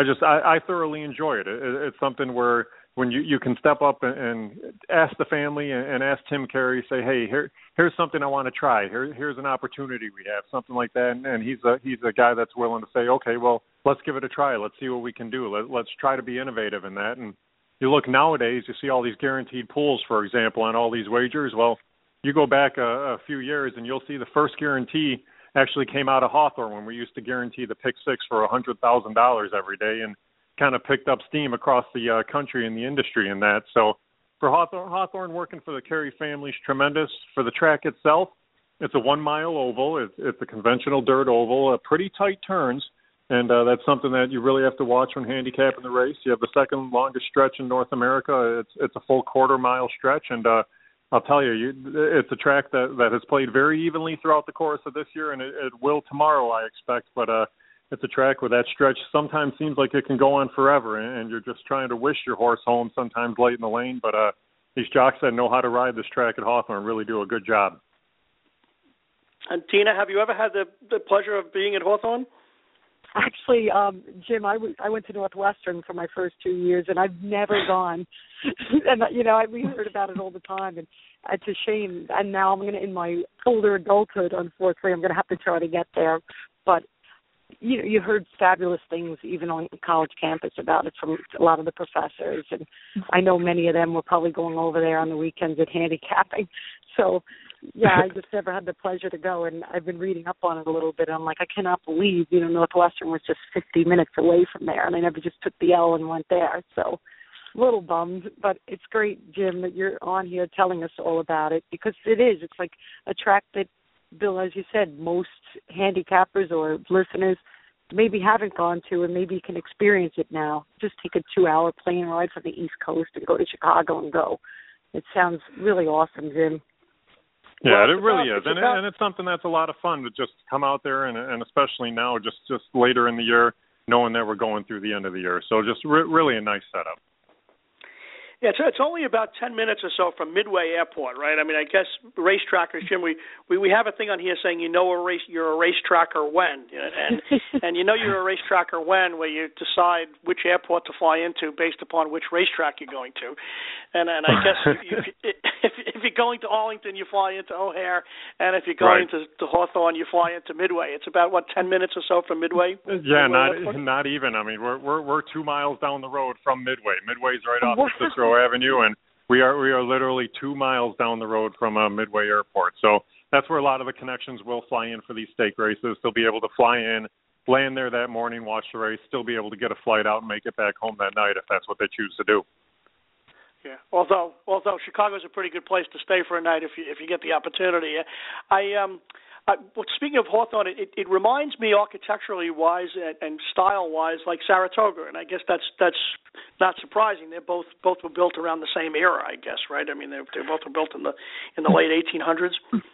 I thoroughly enjoy it. It's something where when you can step up and ask the family and ask Tim Carey, say, hey, here's something I want to try. Here's an opportunity we have, something like that, and he's a guy that's willing to say, okay, well, let's give it a try. Let's see what we can do. Let's try to be innovative in that. And you look nowadays, you see all these guaranteed pools, for example, on all these wagers. Well, you go back a few years, and you'll see the first guarantee actually came out of Hawthorne, when we used to guarantee the pick six for $100,000 every day, and kind of picked up steam across the country and the industry in that. So for Hawthorne, working for the Carey family is tremendous. For the track itself, it's a 1 mile oval. It's a conventional dirt oval, pretty tight turns, and that's something that you really have to watch when handicapping the race. You have the second longest stretch in North America. It's a full quarter-mile stretch, and I'll tell you, it's a track that has played very evenly throughout the course of this year, and it will tomorrow, I expect. But it's a track where that stretch sometimes seems like it can go on forever, and you're just trying to wish your horse home sometimes late in the lane. But these jocks that know how to ride this track at Hawthorne really do a good job. And Tina, have you ever had the pleasure of being at Hawthorne? Actually, Jim, I went to Northwestern for my first 2 years, and I've never gone. And we heard about it all the time, and it's a shame. And now I'm in my older adulthood, unfortunately, I'm going to have to try to get there. But you heard fabulous things even on the college campus about it from a lot of the professors, and I know many of them were probably going over there on the weekends at handicapping. So, yeah, I just never had the pleasure to go, and I've been reading up on it a little bit. And I'm like, I cannot believe, Northwestern was just 50 minutes away from there, and I never just took the L and went there. So, a little bummed, but it's great, Jim, that you're on here telling us all about it, because it is. It's like a track that, Bill, as you said, most handicappers or listeners maybe haven't gone to, and maybe can experience it now. Just take a 2-hour plane ride from the East Coast and go to Chicago and go. It sounds really awesome, Jim. Yeah, it really is, and it's something that's a lot of fun to just come out there, and especially now, just later in the year, knowing that we're going through the end of the year. So just really a nice setup. Yeah, it's only about 10 minutes or so from Midway Airport, right? I mean, I guess race trackers, Jim, we have a thing on here saying you're a race tracker when, and you're a race tracker when, where you decide which airport to fly into based upon which racetrack you're going to, and I guess if you're going to Arlington, you fly into O'Hare, and if you're going to Hawthorne, you fly into Midway. It's about 10 minutes or so from Midway. Yeah, not even. I mean, we're 2 miles down the road from Midway. Midway's right off the Cicero Avenue, and we are literally 2 miles down the road from Midway Airport. So that's where a lot of the connections will fly in for these stake races. They'll be able to fly in, land there that morning, watch the race, still be able to get a flight out and make it back home that night if that's what they choose to do. Yeah, although Chicago's a pretty good place to stay for a night if you get the opportunity. Speaking of Hawthorne, it reminds me architecturally wise and style wise like Saratoga, and I guess that's not surprising. They both were built around the same era, I guess, right? I mean, they both were built in the late 1800s.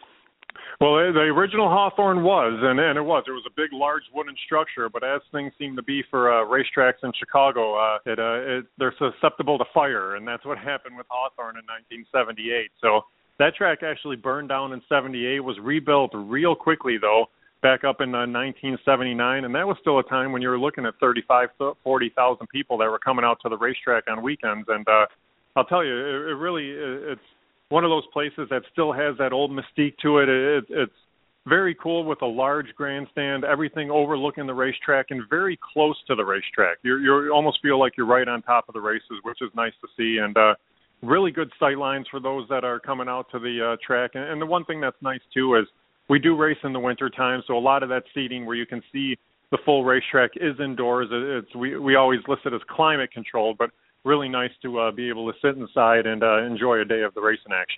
Well, the original Hawthorne was, and it was a big, large wooden structure. But as things seem to be for racetracks in Chicago, they're susceptible to fire, and that's what happened with Hawthorne in 1978. So that track actually burned down in 78, was rebuilt real quickly, though, back up in 1979, and that was still a time when you were looking at 35,000 to 40,000 people that were coming out to the racetrack on weekends. And I'll tell you, it's one of those places that still has that old mystique to it. It's very cool with a large grandstand, everything overlooking the racetrack and very close to the racetrack. You almost feel like you're right on top of the races, which is nice to see. And really good sight lines for those that are coming out to the track. And the one thing that's nice, too, is we do race in the winter time, so a lot of that seating where you can see the full racetrack is indoors. We always list it as climate controlled, but really nice to be able to sit inside and enjoy a day of the racing action.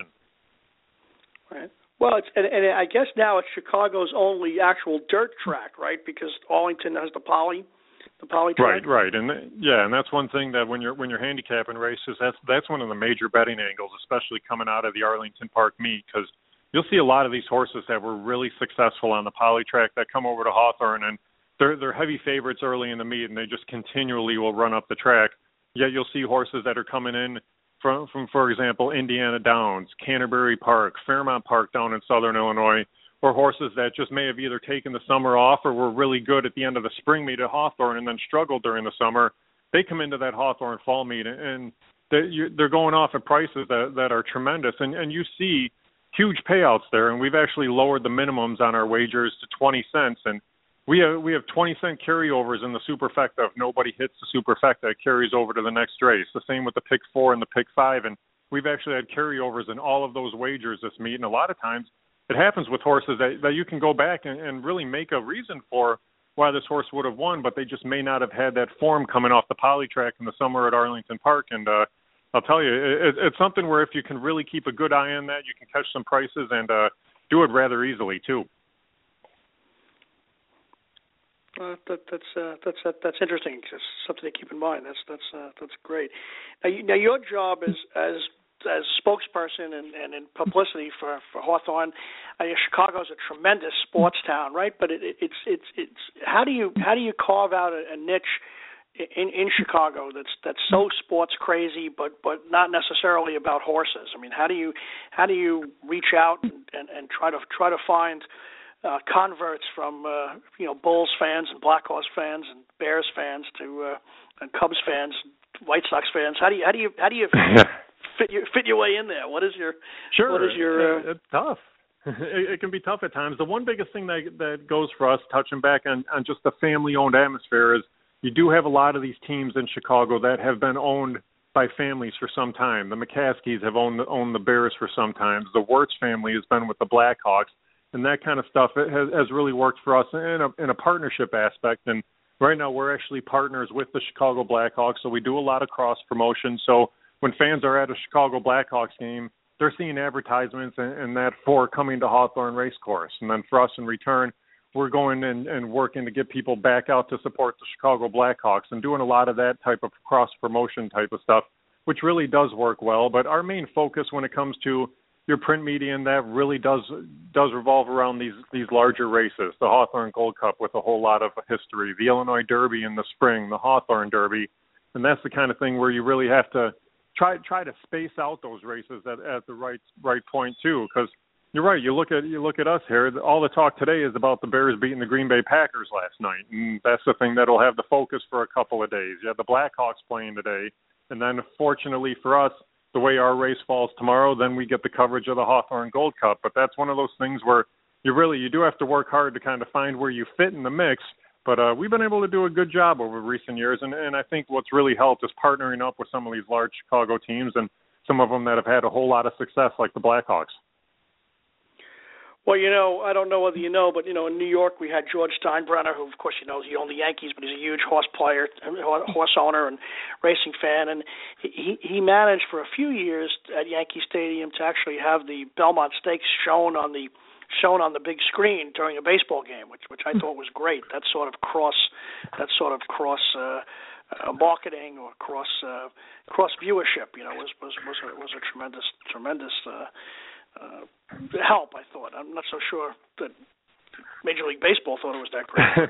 Right. Well, and I guess now it's Chicago's only actual dirt track, right? Because Arlington has the poly track. Right, and that's one thing that when you're handicapping races, that's one of the major betting angles, especially coming out of the Arlington Park meet, because you'll see a lot of these horses that were really successful on the poly track that come over to Hawthorne, and they're heavy favorites early in the meet, and they just continually will run up the track. Yet you'll see horses that are coming in from for example, Indiana Downs, Canterbury Park, Fairmount Park down in southern Illinois, or horses that just may have either taken the summer off or were really good at the end of the spring meet at Hawthorne and then struggled during the summer. They come into that Hawthorne fall meet, and they're going off at prices that are tremendous. And you see huge payouts there, and we've actually lowered the minimums on our wagers to 20 cents. And we have 20-cent carryovers in the Superfecta. If nobody hits the Superfecta, it carries over to the next race. The same with the Pick 4 and the Pick 5. And we've actually had carryovers in all of those wagers this meet. And a lot of times it happens with horses that you can go back and really make a reason for why this horse would have won, but they just may not have had that form coming off the poly track in the summer at Arlington Park. And I'll tell you, it's something where if you can really keep a good eye on that, you can catch some prices and do it rather easily too. That's interesting. It's something to keep in mind. That's great. Now your job as spokesperson and in publicity for Hawthorne, Chicago's a tremendous sports town, right? But it's how do you carve out a niche in Chicago that's so sports crazy, but not necessarily about horses? I mean, how do you reach out and try to find converts from Bulls fans and Blackhawks fans and Bears fans to and Cubs fans, White Sox fans. How do you fit your way in there? What is your It's tough. It can be tough at times. The one biggest thing that goes for us, touching back on just the family-owned atmosphere, is you do have a lot of these teams in Chicago that have been owned by families for some time. The McCaskies have owned the Bears for some time. The Wirtz family has been with the Blackhawks, and that kind of stuff has really worked for us in a partnership aspect. And right now we're actually partners with the Chicago Blackhawks, so we do a lot of cross-promotion. So when fans are at a Chicago Blackhawks game, they're seeing advertisements and that for coming to Hawthorne Racecourse. And then for us in return, we're going and working to get people back out to support the Chicago Blackhawks and doing a lot of that type of cross-promotion type of stuff, which really does work well. But our main focus when it comes to your print media, and that really does revolve around these larger races, the Hawthorne Gold Cup with a whole lot of history, the Illinois Derby in the spring, the Hawthorne Derby. And that's the kind of thing where you really have to try to space out those races at the right point too, because you're right. You look at us here. All the talk today is about the Bears beating the Green Bay Packers last night, and that's the thing that'll have the focus for a couple of days. You have the Blackhawks playing today, and then fortunately for us, the way our race falls tomorrow, then we get the coverage of the Hawthorne Gold Cup. But that's one of those things where you do have to work hard to kind of find where you fit in the mix. But we've been able to do a good job over recent years, and I think what's really helped is partnering up with some of these large Chicago teams and some of them that have had a whole lot of success, like the Blackhawks. Well, I don't know whether you know, but, in New York we had George Steinbrenner, who, of course, he owned the Yankees, but he's a huge horse player, horse owner and racing fan. And he managed for a few years at Yankee Stadium to actually have the Belmont Stakes shown on the big screen during a baseball game, which I thought was great. That sort of cross marketing or cross viewership, was a tremendous help, I thought. I'm not so sure that Major League Baseball thought it was that great.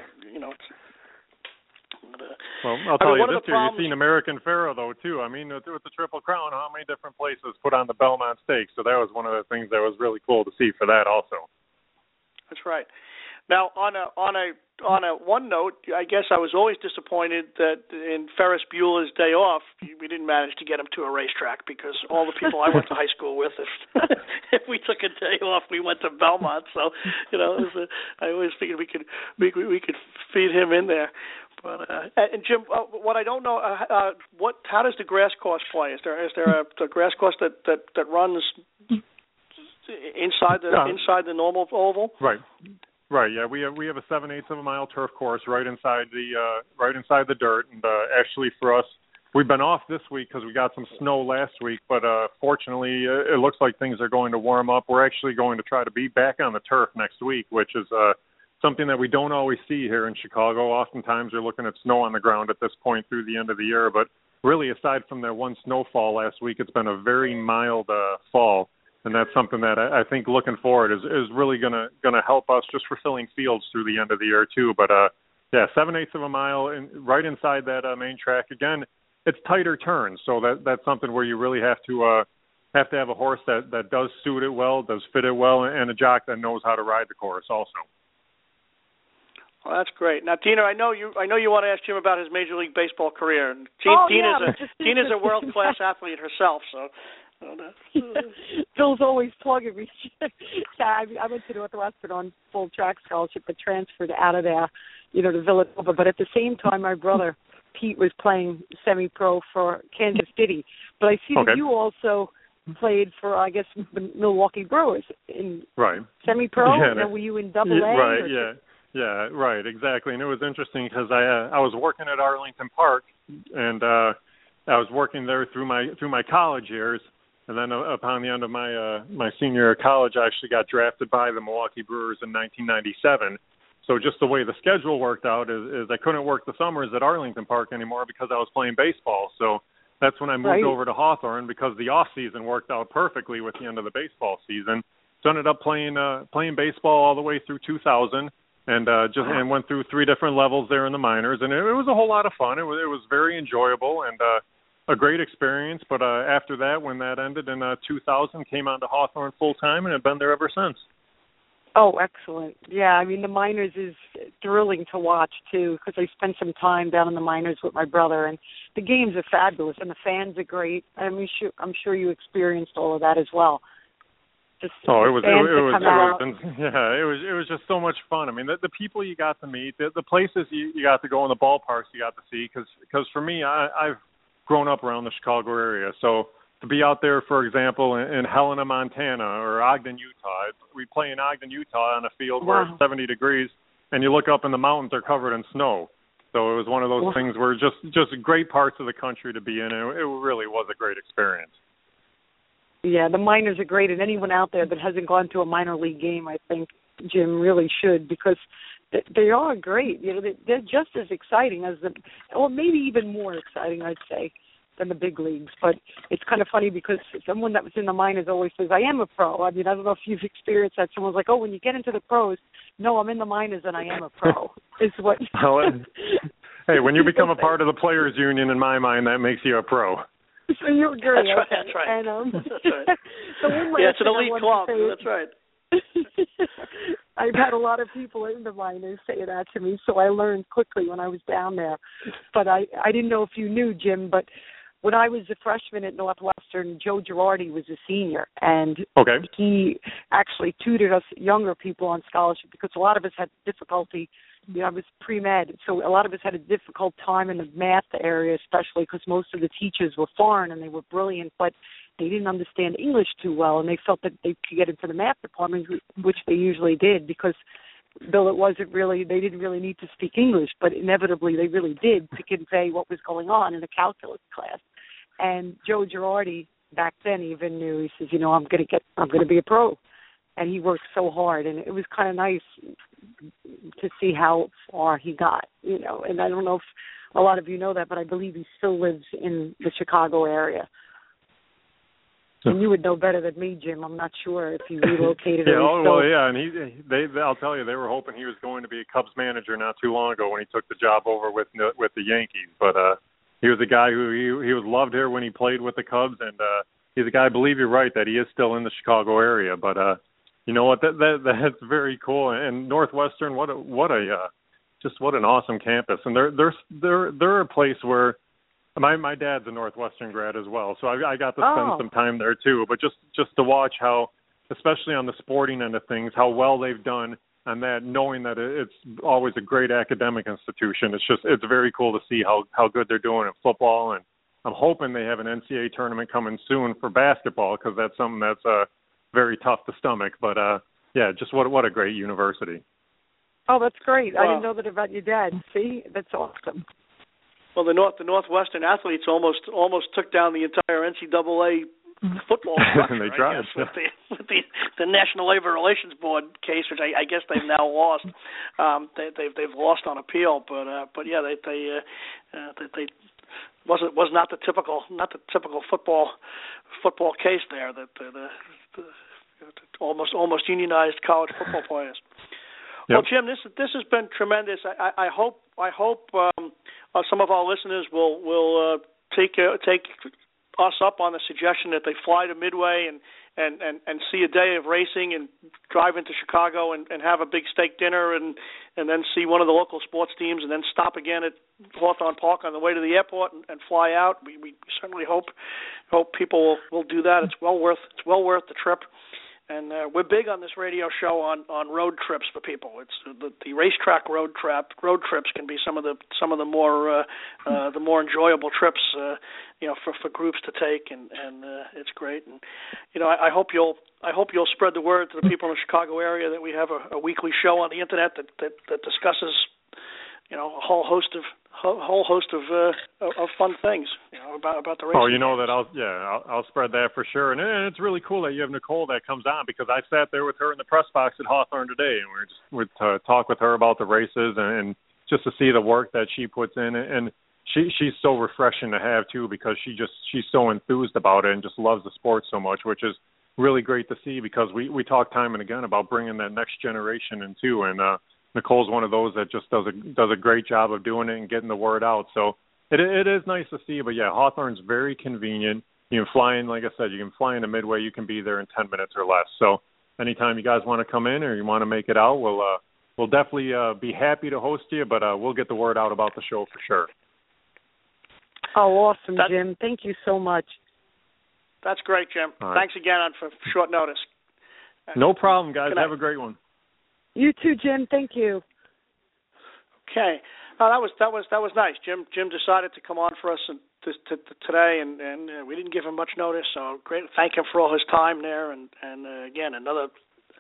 Well, I'll tell you this too. You've seen American Pharoah, though, too. I mean, with the Triple Crown, how many different places put on the Belmont Stakes? So that was one of the things that was really cool to see for that also. That's right. Now, on a one note, I guess I was always disappointed that in Ferris Bueller's Day Off, we didn't manage to get him to a racetrack, because all the people I went to high school with, if we took a day off, we went to Belmont. So, I always figured we could feed him in there. But and Jim, what I don't know, how does the grass course play? Is there a grass course that runs inside the normal oval? Right. Yeah, we have a 7/8 of a mile turf course right inside the dirt, and actually for us, we've been off this week because we got some snow last week. But fortunately, it looks like things are going to warm up. We're actually going to try to be back on the turf next week, which is something that we don't always see here in Chicago. Oftentimes, you're looking at snow on the ground at this point through the end of the year. But really, aside from that one snowfall last week, it's been a very mild fall. And that's something that I think looking forward is really gonna help us just for filling fields through the end of the year too. But 7/8 of a mile right inside that main track. Again, it's tighter turns, so that's something where you really have to have a horse that does suit it well, does fit it well, and a jock that knows how to ride the course also. Well, that's great. Now, Tina, I know you want to ask Jim about his Major League Baseball career. And Tina's a world-class athlete herself, so. Bill's always plugging me. I went to Northwestern on full track scholarship, but transferred out of there, to Villanova. But at the same time, my brother Pete was playing semi-pro for Kansas City. But I see that you also played for, I guess, Milwaukee Brewers in semi-pro. Yeah, and were you in Double A? Right. Yeah. Right. Exactly. And it was interesting because I was working at Arlington Park, and I was working there through my college years. And then upon the end of my senior year of college, I actually got drafted by the Milwaukee Brewers in 1997. So just the way the schedule worked out is I couldn't work the summers at Arlington Park anymore because I was playing baseball. So that's when I moved over to Hawthorne because the off season worked out perfectly with the end of the baseball season. So I ended up playing baseball all the way through 2000 and went through 3 different levels there in the minors. And it was a whole lot of fun. It was very enjoyable and a great experience, but after that, when that ended in 2000, came on to Hawthorne full-time, and have been there ever since. Oh, excellent. Yeah, I mean, the minors is thrilling to watch, too, because I spent some time down in the minors with my brother, and the games are fabulous, and the fans are great. I mean, I'm sure you experienced all of that as well. It was just so much fun. I mean, the people you got to meet, the places you got to go in, the ballparks you got to see, because for me, I've grown up around the Chicago area, so to be out there, for example, in Helena, Montana, or Ogden, Utah. We play in Ogden, Utah on a field where it's 70 degrees, and you look up and the mountains are covered in snow. So it was one of those things where just great parts of the country to be in, and it really was a great experience. Yeah, the minors are great, and anyone out there that hasn't gone to a minor league game, I think, Jim, really should, because they are great. You know, they're just as exciting as or maybe even more exciting, I'd say, than the big leagues. But it's kind of funny because someone that was in the minors always says, I am a pro. I mean, I don't know if you've experienced that. Someone's like, oh, when you get into the pros, no, I'm in the minors and I am a pro. Is what. Hey, when you become a part of the players' union, in my mind, that makes you a pro. So you agree. That's right. And, that's right. So it's an elite club. That's right. I've had a lot of people in the minors say that to me, so I learned quickly when I was down there. But I didn't know if you knew, Jim, but when I was a freshman at Northwestern, Joe Girardi was a senior, and he actually tutored us younger people on scholarship because a lot of us had difficulty. You know, I was pre-med, so a lot of us had a difficult time in the math area, especially because most of the teachers were foreign and they were brilliant, but they didn't understand English too well, and they felt that they could get into the math department, which they usually did, because though it wasn't really, they didn't really need to speak English, but inevitably they really did to convey what was going on in a calculus class. And Joe Girardi back then even knew, he says, you know, I'm going to be a pro. And he worked so hard, and it was kind of nice to see how far he got, you know. And I don't know if a lot of you know that, but I believe he still lives in the Chicago area. And you would know better than me, Jim. I'm not sure if he relocated or and I'll tell you, they were hoping he was going to be a Cubs manager not too long ago when he took the job over with the Yankees. But he was a guy who he was loved here when he played with the Cubs, and he's a guy, I believe you're right, that he is still in the Chicago area. But you know what? That's very cool. And Northwestern, what an awesome campus. And they're a place where my dad's a Northwestern grad as well, so I got to spend some time there too. But just to watch how, especially on the sporting end of things, how well they've done, and that knowing that it's always a great academic institution. It's very cool to see how good they're doing in football, and I'm hoping they have an NCAA tournament coming soon for basketball, because that's something that's very tough to stomach. But just what a great university. Oh, that's great. I didn't know that about your dad. See, that's awesome. Well, the Northwestern athletes almost took down the entire NCAA football structure, they tried, with the National Labor Relations Board case, which I guess they've now lost. They've lost on appeal, but yeah, they was not the typical football case there, that the almost unionized college football players. Yep. Well, Jim, this has been tremendous. I hope some of our listeners will take us up on the suggestion that they fly to Midway and see a day of racing and drive into Chicago and have a big steak dinner and then see one of the local sports teams and then stop again at Hawthorne Park on the way to the airport and fly out. We certainly hope people will do that. It's well worth the trip. And we're big on this radio show on road trips for people. It's the racetrack road trips can be some of the more enjoyable trips for groups to take, and it's great. And I hope you'll spread the word to the people in the Chicago area that we have a weekly show on the internet that discusses a whole host of fun things, about the racing. Oh, you know that I'll spread that for sure, and it's really cool that you have Nicole that comes on, because I sat there with her in the press box at Hawthorne today, and we'd talk with her about the races and just to see the work that she puts in, and she's so refreshing to have too, because she's so enthused about it and just loves the sport so much, which is really great to see, because we talk time and again about bringing that next generation in too, and Nicole's one of those that just does a great job of doing it and getting the word out. So it is nice to see. But yeah, Hawthorne's very convenient. You can fly in, like I said, you can fly into Midway. You can be there in 10 minutes or less. So anytime you guys want to come in or you want to make it out, we'll definitely be happy to host you, but we'll get the word out about the show for sure. Oh, awesome, Jim. Thank you so much. That's great, Jim. Right. Thanks again for short notice. No problem, guys. Have a great one. You too, Jim. Thank you. Okay. That was nice. Jim decided to come on for us today, and we didn't give him much notice. So great. Thank him for all his time there, and again another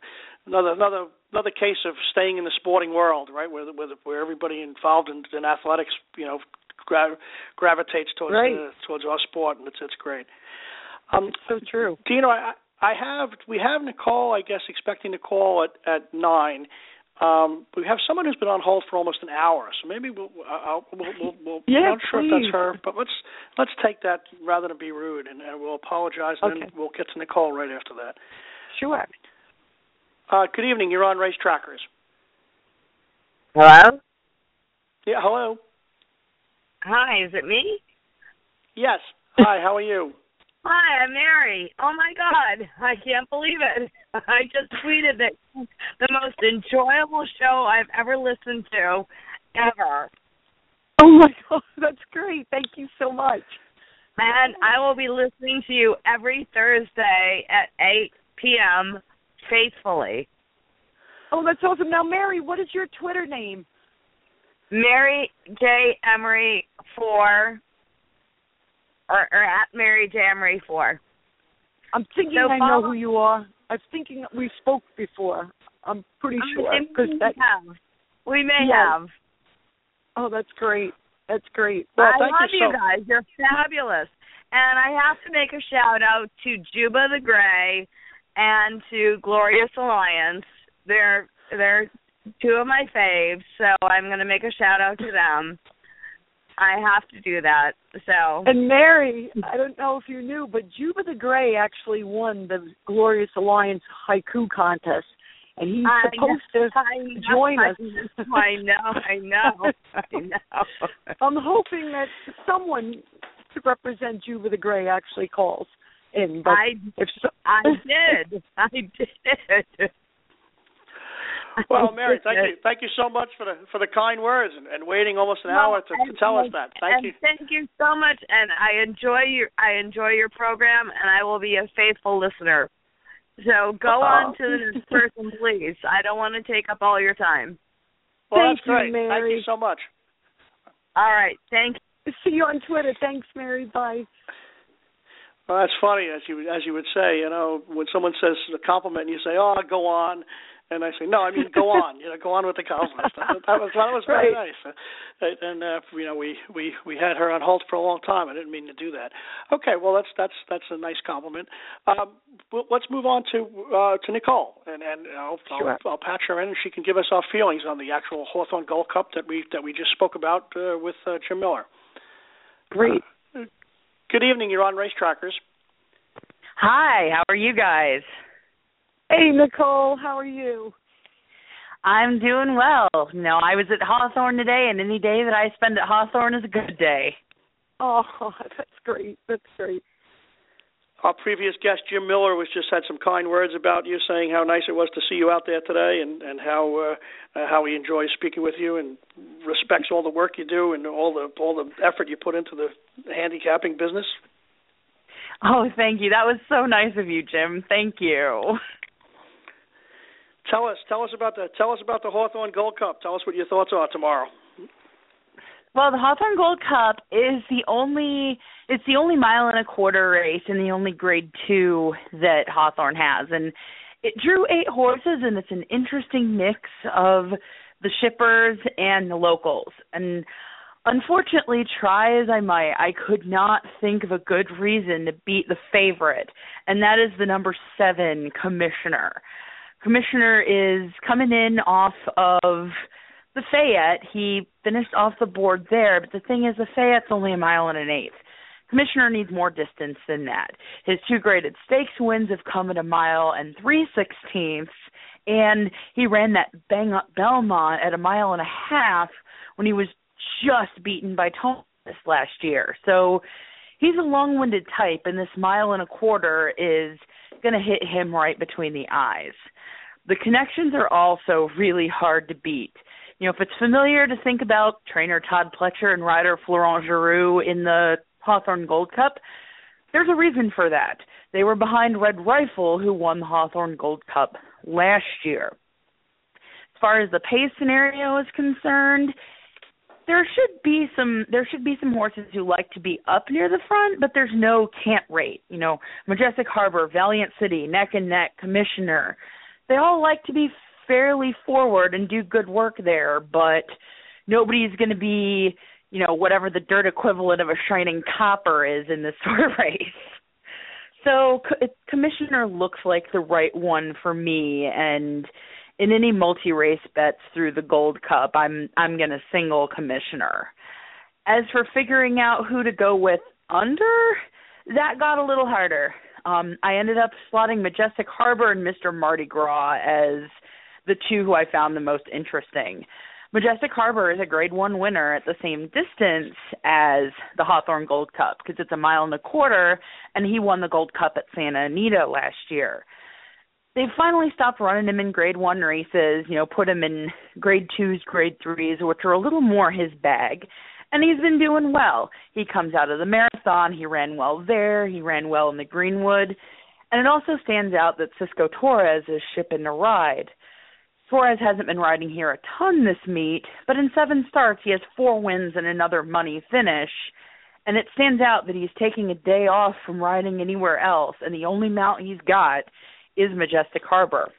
case of staying in the sporting world, right? Where everybody involved in athletics, gravitates towards our sport, and it's great. It's so true. Dino, we have Nicole, I guess, expecting to call at 9. We have someone who's been on hold for almost an hour, so maybe we'll yeah, not sure if that's her, but let's take that rather than be rude, and we'll apologize, and then we'll get to Nicole right after that. Sure. Good evening. You're on Race Trackers. Hello? Yeah, hello. Hi, is it me? Yes. Hi, how are you? Hi, I'm Mary. Oh, my God. I can't believe it. I just tweeted that the most enjoyable show I've ever listened to ever. Oh, my God. That's great. Thank you so much. And I will be listening to you every Thursday at 8 p.m. faithfully. Oh, that's awesome. Now, Mary, what is your Twitter name? Mary J. Emery 4. Or at Mary J. Emery 4. I'm thinking I know who you are. I'm thinking we spoke before. I'm pretty sure. We may have. Oh, that's great. That's great. Well, I love you guys. You're fabulous. And I have to make a shout-out to Juba the Gray and to Glorious Alliance. They're two of my faves, so I'm going to make a shout-out to them. I have to do that. So. And Mary, I don't know if you knew, but Juba the Gray actually won the Glorious Alliance haiku contest, and he's supposed to join us. I know. I'm hoping that someone to represent Juba the Gray actually calls in. But I did. Well, Mary, thank you so much for the kind words and waiting almost an hour to tell us that. Thank you. Thank you so much, and I enjoy your program, and I will be a faithful listener. So go on to the next person, please. I don't want to take up all your time. Well, that's great. Mary. Thank you so much. All right, thank you. See you on Twitter. Thanks, Mary. Bye. Well, that's funny, as you would say. When someone says a compliment, and you say, "Oh, go on." And I say, no, I mean, go on. Go on with the compliment. That was very nice. And we had her on hold for a long time. I didn't mean to do that. Okay, well that's a nice compliment. Let's move on to Nicole, and I'll patch her in, and she can give us our feelings on the actual Hawthorne Gold Cup that we just spoke about with Jim Miller. Great. Good evening. You're on Race Trackers. Hi. How are you guys? Hey, Nicole, how are you? I'm doing well. I was at Hawthorne today, and any day that I spend at Hawthorne is a good day. Oh, that's great. That's great. Our previous guest, Jim Miller, just had some kind words about you, saying how nice it was to see you out there today, and how he enjoys speaking with you and respects all the work you do and all the effort you put into the handicapping business. Oh, thank you. That was so nice of you, Jim. Thank you. Tell us about the Hawthorne Gold Cup. Tell us what your thoughts are tomorrow. Well, the Hawthorne Gold Cup is the only 1.25-mile race and the only Grade 2 that Hawthorne has, and it drew 8 horses, and it's an interesting mix of the shippers and the locals. And unfortunately, try as I might, I could not think of a good reason to beat the favorite, and that is the number 7 Commissioner. Commissioner is coming in off of the Fayette. He finished off the board there, but the thing is, the Fayette's only 1 1/8 miles. Commissioner needs more distance than that. His 2 graded stakes wins have come at 1 3/16 miles, and he ran that bang up Belmont at 1.5 miles when he was just beaten by Thomas last year. So he's a long-winded type, and this 1.25 miles is going to hit him right between the eyes. The connections are also really hard to beat. If it's familiar to think about trainer Todd Pletcher and rider Florent Geroux in the Hawthorne Gold Cup, there's a reason for that. They were behind Red Rifle, who won the Hawthorne Gold Cup last year. As far as the pace scenario is concerned, there should be some horses who like to be up near the front, but there's no can't rate. Majestic Harbor, Valiant City, Neck and Neck, Commissioner, they all like to be fairly forward and do good work there, but nobody's going to be, whatever the dirt equivalent of a shining copper is in this sort of race. So Commissioner looks like the right one for me, and in any multi-race bets through the Gold Cup, I'm going to single Commissioner. As for figuring out who to go with under, that got a little harder. I ended up slotting Majestic Harbor and Mr. Mardi Gras as the two who I found the most interesting. Majestic Harbor is a Grade 1 winner at the same distance as the Hawthorne Gold Cup because it's 1.25 miles, and he won the Gold Cup at Santa Anita last year. They've finally stopped running him in Grade 1 races, put him in Grade 2s, Grade 3s, which are a little more his bag. And he's been doing well. He comes out of the marathon. He ran well there. He ran well in the Greenwood. And it also stands out that Cisco Torres is shipping a ride. Torres hasn't been riding here a ton this meet, but in 7 starts he has 4 wins and another money finish. And it stands out that he's taking a day off from riding anywhere else, and the only mount he's got is Majestic Harbor.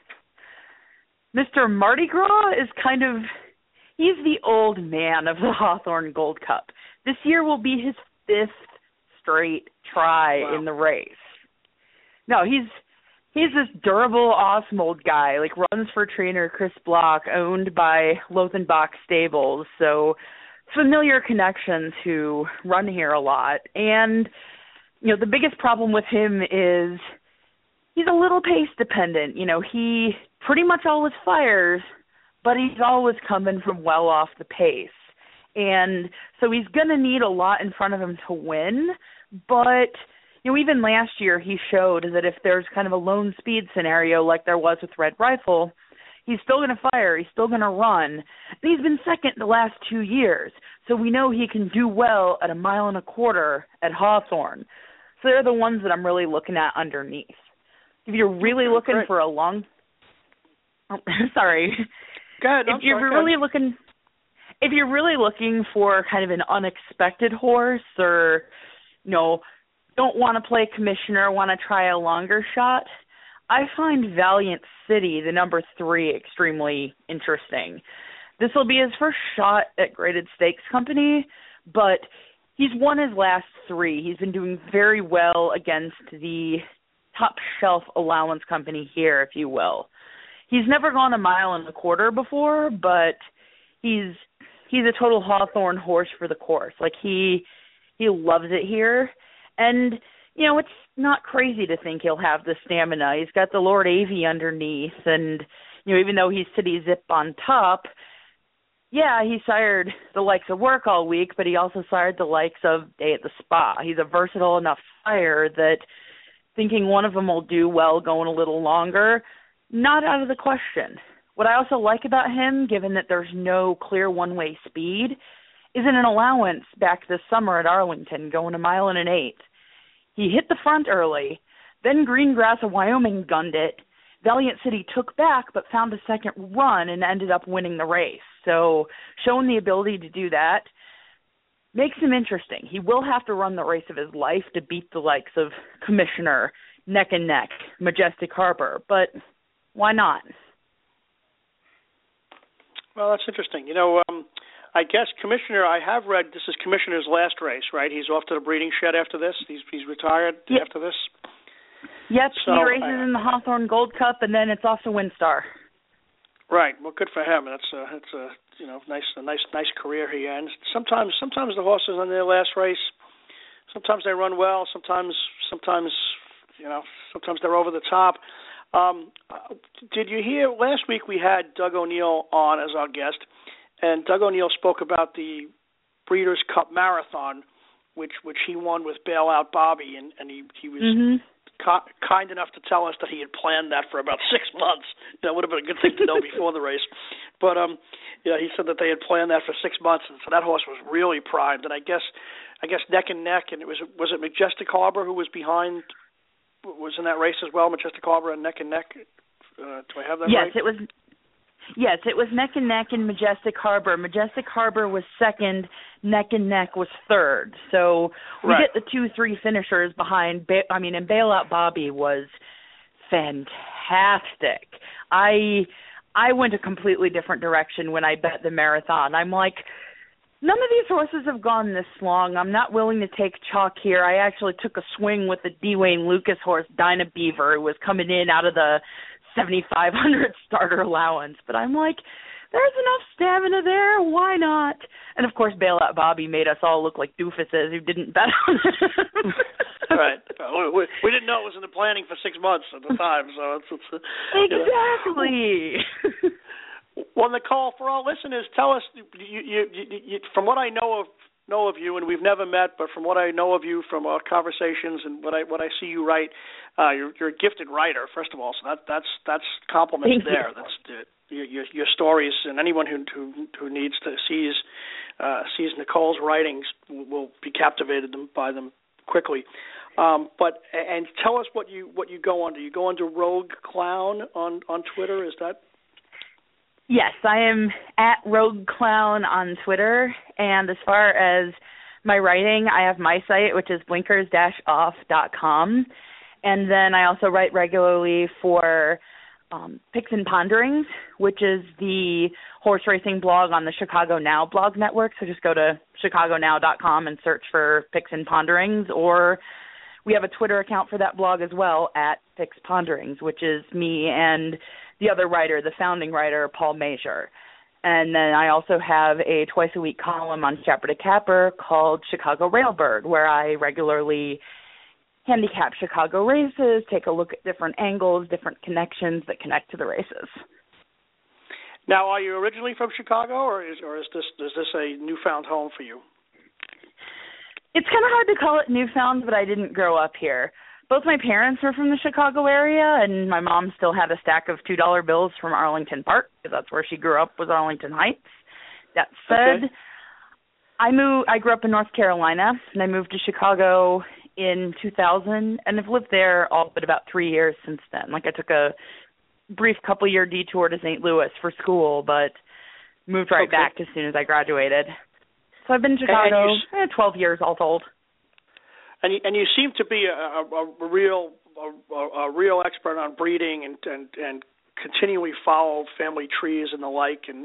Mr. Mardi Gras is he's the old man of the Hawthorne Gold Cup. This year will be his 5th straight try in the race. No, he's this durable, awesome old guy, runs for trainer Chris Block, owned by Lothenbach Stables, so familiar connections who run here a lot. And, the biggest problem with him is he's a little pace dependent. He pretty much always fires, but he's always coming from well off the pace. And so he's going to need a lot in front of him to win. But, even last year he showed that if there's kind of a lone speed scenario like there was with Red Rifle, he's still going to fire, he's still going to run. And he's been second the last 2 years. So we know he can do well at 1.25 miles at Hawthorne. So they're the ones that I'm really looking at underneath. If you're really looking for a long... Oh, sorry. Go ahead. If you're really looking for kind of an unexpected horse or, don't want to play Commissioner, want to try a longer shot, I find Valiant City, the number 3, extremely interesting. This will be his first shot at Graded Stakes Company, but he's won his last 3. He's been doing very well against the top shelf allowance company here, if you will. He's never gone 1.25 miles before, but he's a total Hawthorne horse for the course. He loves it here. And, it's not crazy to think he'll have the stamina. He's got the Lord Avey underneath, and, even though he's City Zip on top, yeah, he sired the likes of Work All Week, but he also sired the likes of Day at the Spa. He's a versatile enough sire that thinking one of them will do well going a little longer, not out of the question. What I also like about him, given that there's no clear one-way speed, is in an allowance back this summer at Arlington, going 1.8 miles. He hit the front early, then Greengrass of Wyoming gunned it. Valiant City took back but found a second run and ended up winning the race. So showing the ability to do that makes him interesting. He will have to run the race of his life to beat the likes of Commissioner, Neck and Neck, Majestic Harbor, but why not? Well, that's interesting. I guess Commissioner, I have read this is Commissioner's last race, right? He's off to the breeding shed after this. He's retired after this. Yep, so, he races in the Hawthorne Gold Cup, and then it's off to WinStar. Right. Well, good for him. That's a nice career he ends. Sometimes the horses on their last race, sometimes they run well. Sometimes they're over the top. Did you hear last week we had Doug O'Neill on as our guest? And Doug O'Neill spoke about the Breeders' Cup Marathon, which he won with Bailout Bobby, and he was kind enough to tell us that he had planned that for about 6 months. That would have been a good thing to know before the race. But he said that they had planned that for 6 months, and so that horse was really primed. And I guess neck and neck. And was it Majestic Harbor who was behind? Was in that race as well, Majestic Harbor and neck and neck. Do I have that right? Yes, it was neck and neck in Majestic Harbor. Majestic Harbor was second, neck and neck was third. So we get the 2-3 finishers behind. And Bailout Bobby was fantastic. I went a completely different direction when I bet the marathon. I'm like, none of these horses have gone this long. I'm not willing to take chalk here. I actually took a swing with the Dwayne Lucas horse, Dinah Beaver, who was coming in out of the 7,500 starter allowance. But I'm like, there's enough stamina there. Why not? And, of course, Bailout Bobby made us all look like doofuses who didn't bet on it. Right. We didn't know it was in the planning for 6 months at the time. So it's exactly. Well, Nicole, for our listeners, tell us, you, from what I know of you, and we've never met, but from what I know of you from our conversations and what I see you write, you're a gifted writer, first of all. So that's compliments there. That's your stories, and anyone who needs to sees Nicole's writings will be captivated by them quickly. But tell us what you go under. You go under Rogue Clown on Twitter. Is that? Yes, I am at Rogue Clown on Twitter, and as far as my writing, I have my site, which is blinkers-off.com, and then I also write regularly for Picks and Ponderings, which is the horse racing blog on the Chicago Now blog network, so just go to chicagonow.com and search for Picks and Ponderings, or we have a Twitter account for that blog as well, at Picks Ponderings, which is me and the other writer, the founding writer, Paul Major. And then I also have a twice-a-week column on Capper to Capper called Chicago Railbird, where I regularly handicap Chicago races, take a look at different angles, different connections that connect to the races. Now, are you originally from Chicago, or is this a newfound home for you? It's kind of hard to call it newfound, but I didn't grow up here. Both my parents were from the Chicago area, and my mom still had a stack of $2 bills from Arlington Park, because that's where she grew up, was Arlington Heights. That said, okay. I grew up in North Carolina, and I moved to Chicago in 2000, and I've lived there all but about 3 years since then. Like, I took a brief couple-year detour to St. Louis for school, but moved right back as soon as I graduated. So I've been in Chicago 12 years all told. And you seem to be a real expert on breeding and continually follow family trees and the like, and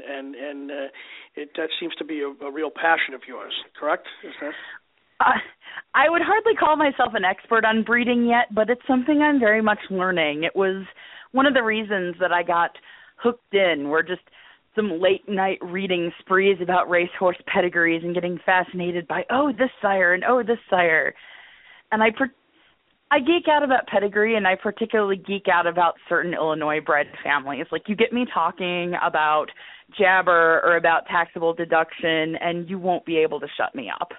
that seems to be a real passion of yours, correct? Is that? I would hardly call myself an expert on breeding yet, but it's something I'm very much learning. It was one of the reasons that I got hooked in, were just some late-night reading sprees about racehorse pedigrees and getting fascinated by, this sire and this sire. And I geek out about pedigree, and I particularly geek out about certain Illinois-bred families. Like, you get me talking about jabber or about taxable deduction, and you won't be able to shut me up.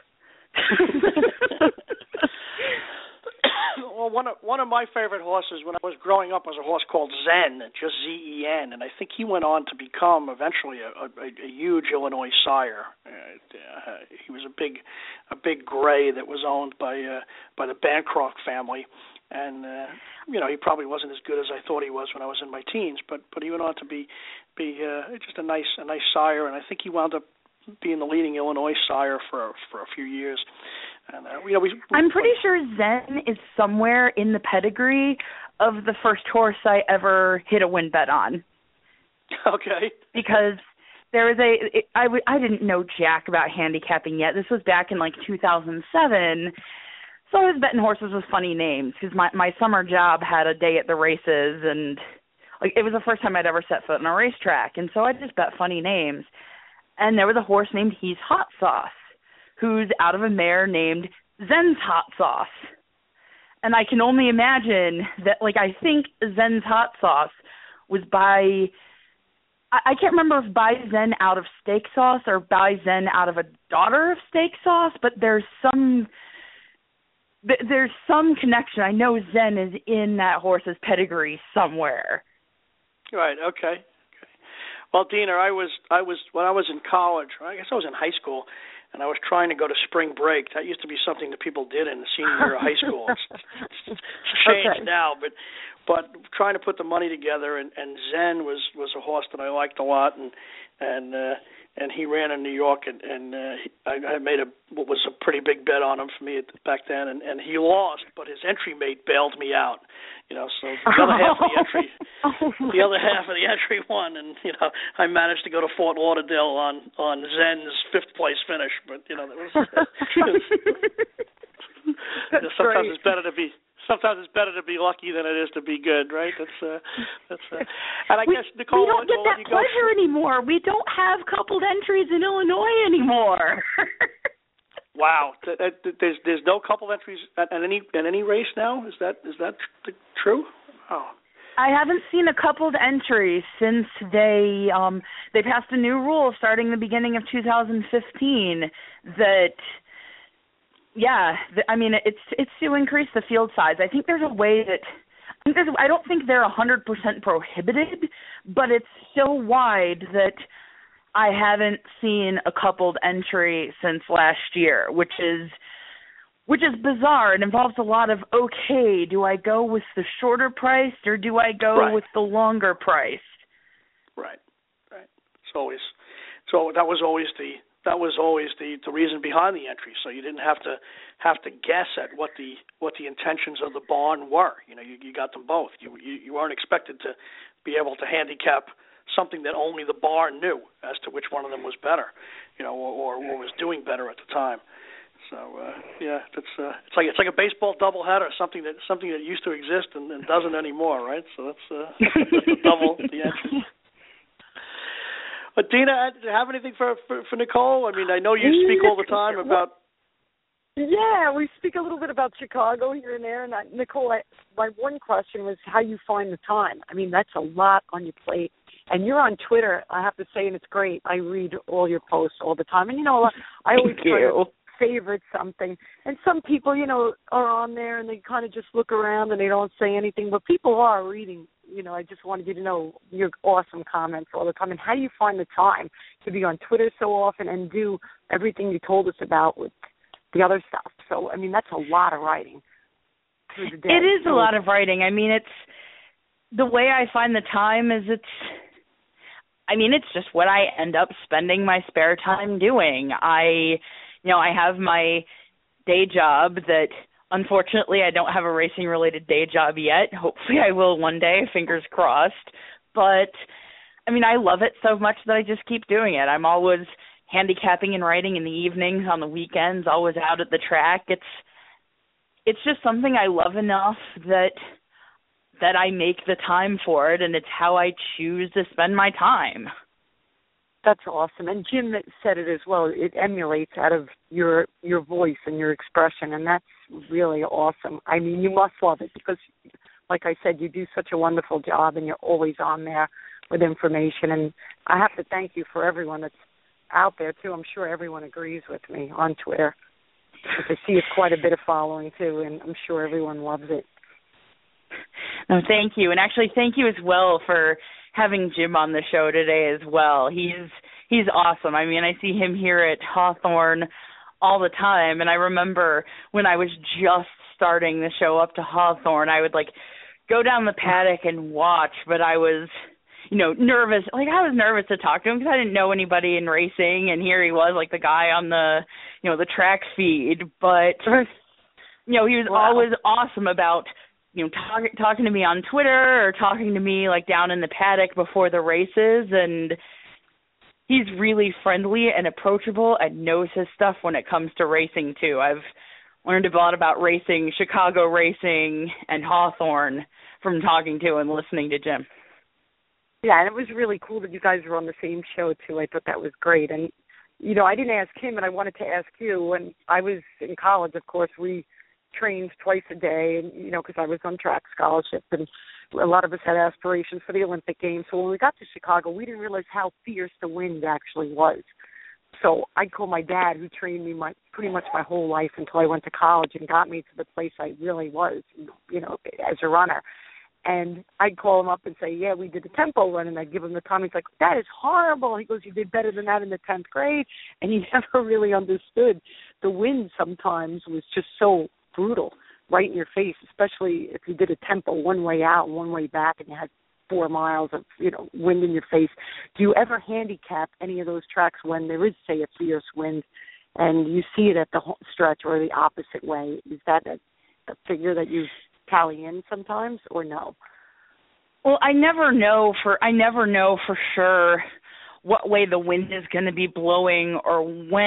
Well, one of my favorite horses when I was growing up was a horse called Zen, just Z-E-N, and I think he went on to become eventually a huge Illinois sire. He was a big gray that was owned by the Bancroft family, and he probably wasn't as good as I thought he was when I was in my teens, but he went on to be just a nice sire, and I think he wound up being the leading Illinois sire for a few years. And I'm pretty sure Zen is somewhere in the pedigree of the first horse I ever hit a win bet on. Okay. Because there was I didn't know jack about handicapping yet. This was back in 2007. So I was betting horses with funny names because my summer job had a day at the races, and it was the first time I'd ever set foot on a racetrack, and so I just bet funny names. And there was a horse named He's Hot Sauce, who's out of a mare named Zen's Hot Sauce. And I can only imagine that, I think Zen's Hot Sauce was by, I can't remember if by Zen out of Steak Sauce or by Zen out of a daughter of Steak Sauce, but there's some there's some connection. I know Zen is in that horse's pedigree somewhere. Right. Okay. Well, Dina, I was when I was in college. I guess I was in high school, and I was trying to go to spring break. That used to be something that people did in the senior year of high school. It's changed now, but trying to put the money together, and Zen was a horse that I liked a lot, and he ran in New York, and I made what was a pretty big bet on him for me back then, and he lost, but his entry mate bailed me out, so the other half of the entry won, and I managed to go to Fort Lauderdale on Zen's 5th place finish, but sometimes it's better to be. Sometimes it's better to be lucky than it is to be good, right? That's. And I guess Nicole, we don't get that pleasure anymore. We don't have coupled entries in Illinois anymore. Wow, there's no coupled entries at any race now. Is that true? Oh. I haven't seen a coupled entry since they passed a new rule starting the beginning of 2015 that. Yeah, I mean, it's to increase the field size. I think there's a way that I don't think they're 100% prohibited, but it's so wide that I haven't seen a coupled entry since last year, which is bizarre. It involves a lot of, okay, do I go with the shorter priced or do I go with the longer priced? Right. So that was always the reason behind the entry. So you didn't have to guess at what the intentions of the barn were. You got them both. You weren't expected to be able to handicap something that only the barn knew as to which one of them was better, or was doing better at the time. So it's like a baseball doubleheader, something that used to exist and doesn't anymore, right? So that's double the entry. But Dina, do you have anything for Nicole? I mean, I know you speak all the time about. Yeah, we speak a little bit about Chicago here and there. And Nicole, my one question was how you find the time. I mean, that's a lot on your plate. And you're on Twitter, I have to say, and it's great. I read all your posts all the time. And, I always try to favorite something. And some people, are on there and they kind of just look around and they don't say anything. But people are reading. I just wanted you to know your awesome comments all the time. And how do you find the time to be on Twitter so often and do everything you told us about with the other stuff? So, I mean, that's a lot of writing through the day. It is a lot of writing. I mean, it's the way I find the time is it's just what I end up spending my spare time doing. I have my day job that unfortunately I don't have a racing related day job yet. Hopefully I will one day, fingers crossed. But I mean, I love it so much that I just keep doing it. I'm always handicapping and writing in the evenings, on the weekends, always out at the track. It's just something I love enough that I make the time for it, and it's how I choose to spend my time. That's awesome. And Jim said it as well. It emulates out of your voice and your expression, and that's really awesome. I mean, you must love it because, like I said, you do such a wonderful job, and you're always on there with information. And I have to thank you for everyone that's out there, too. I'm sure everyone agrees with me on Twitter. I see it's quite a bit of following, too, and I'm sure everyone loves it. No, thank you. And actually, thank you as well for having Jim on the show today as well. He's awesome. I mean, I see him here at Hawthorne all the time, and I remember when I was just starting the show up to Hawthorne, I would go down the paddock and watch, but I was nervous. I was nervous to talk to him because I didn't know anybody in racing, and here he was, the guy on the the track feed, but he was always awesome about talking to me on Twitter or talking to me down in the paddock before the races, and he's really friendly and approachable and knows his stuff when it comes to racing too. I've learned a lot about racing, Chicago racing, and Hawthorne from talking to and listening to Jim. Yeah, and it was really cool that you guys were on the same show too. I thought that was great. And I didn't ask him, and I wanted to ask you. When I was in college, of course, we trained twice a day, and because I was on track scholarship, and a lot of us had aspirations for the Olympic Games. So when we got to Chicago, we didn't realize how fierce the wind actually was. So I call my dad, who trained me pretty much my whole life until I went to college and got me to the place I really was, as a runner. And I'd call him up and say, yeah, we did a tempo run, and I'd give him the time. He's like, that is horrible. He goes, you did better than that in the 10th grade. And he never really understood the wind sometimes was just so brutal, right in your face, especially if you did a tempo one way out and one way back and you had 4 miles of, wind in your face. Do you ever handicap any of those tracks when there is, say, a fierce wind and you see it at the stretch or the opposite way? Is that a figure that you tally in sometimes or no? Well, I never know for sure what way the wind is going to be blowing or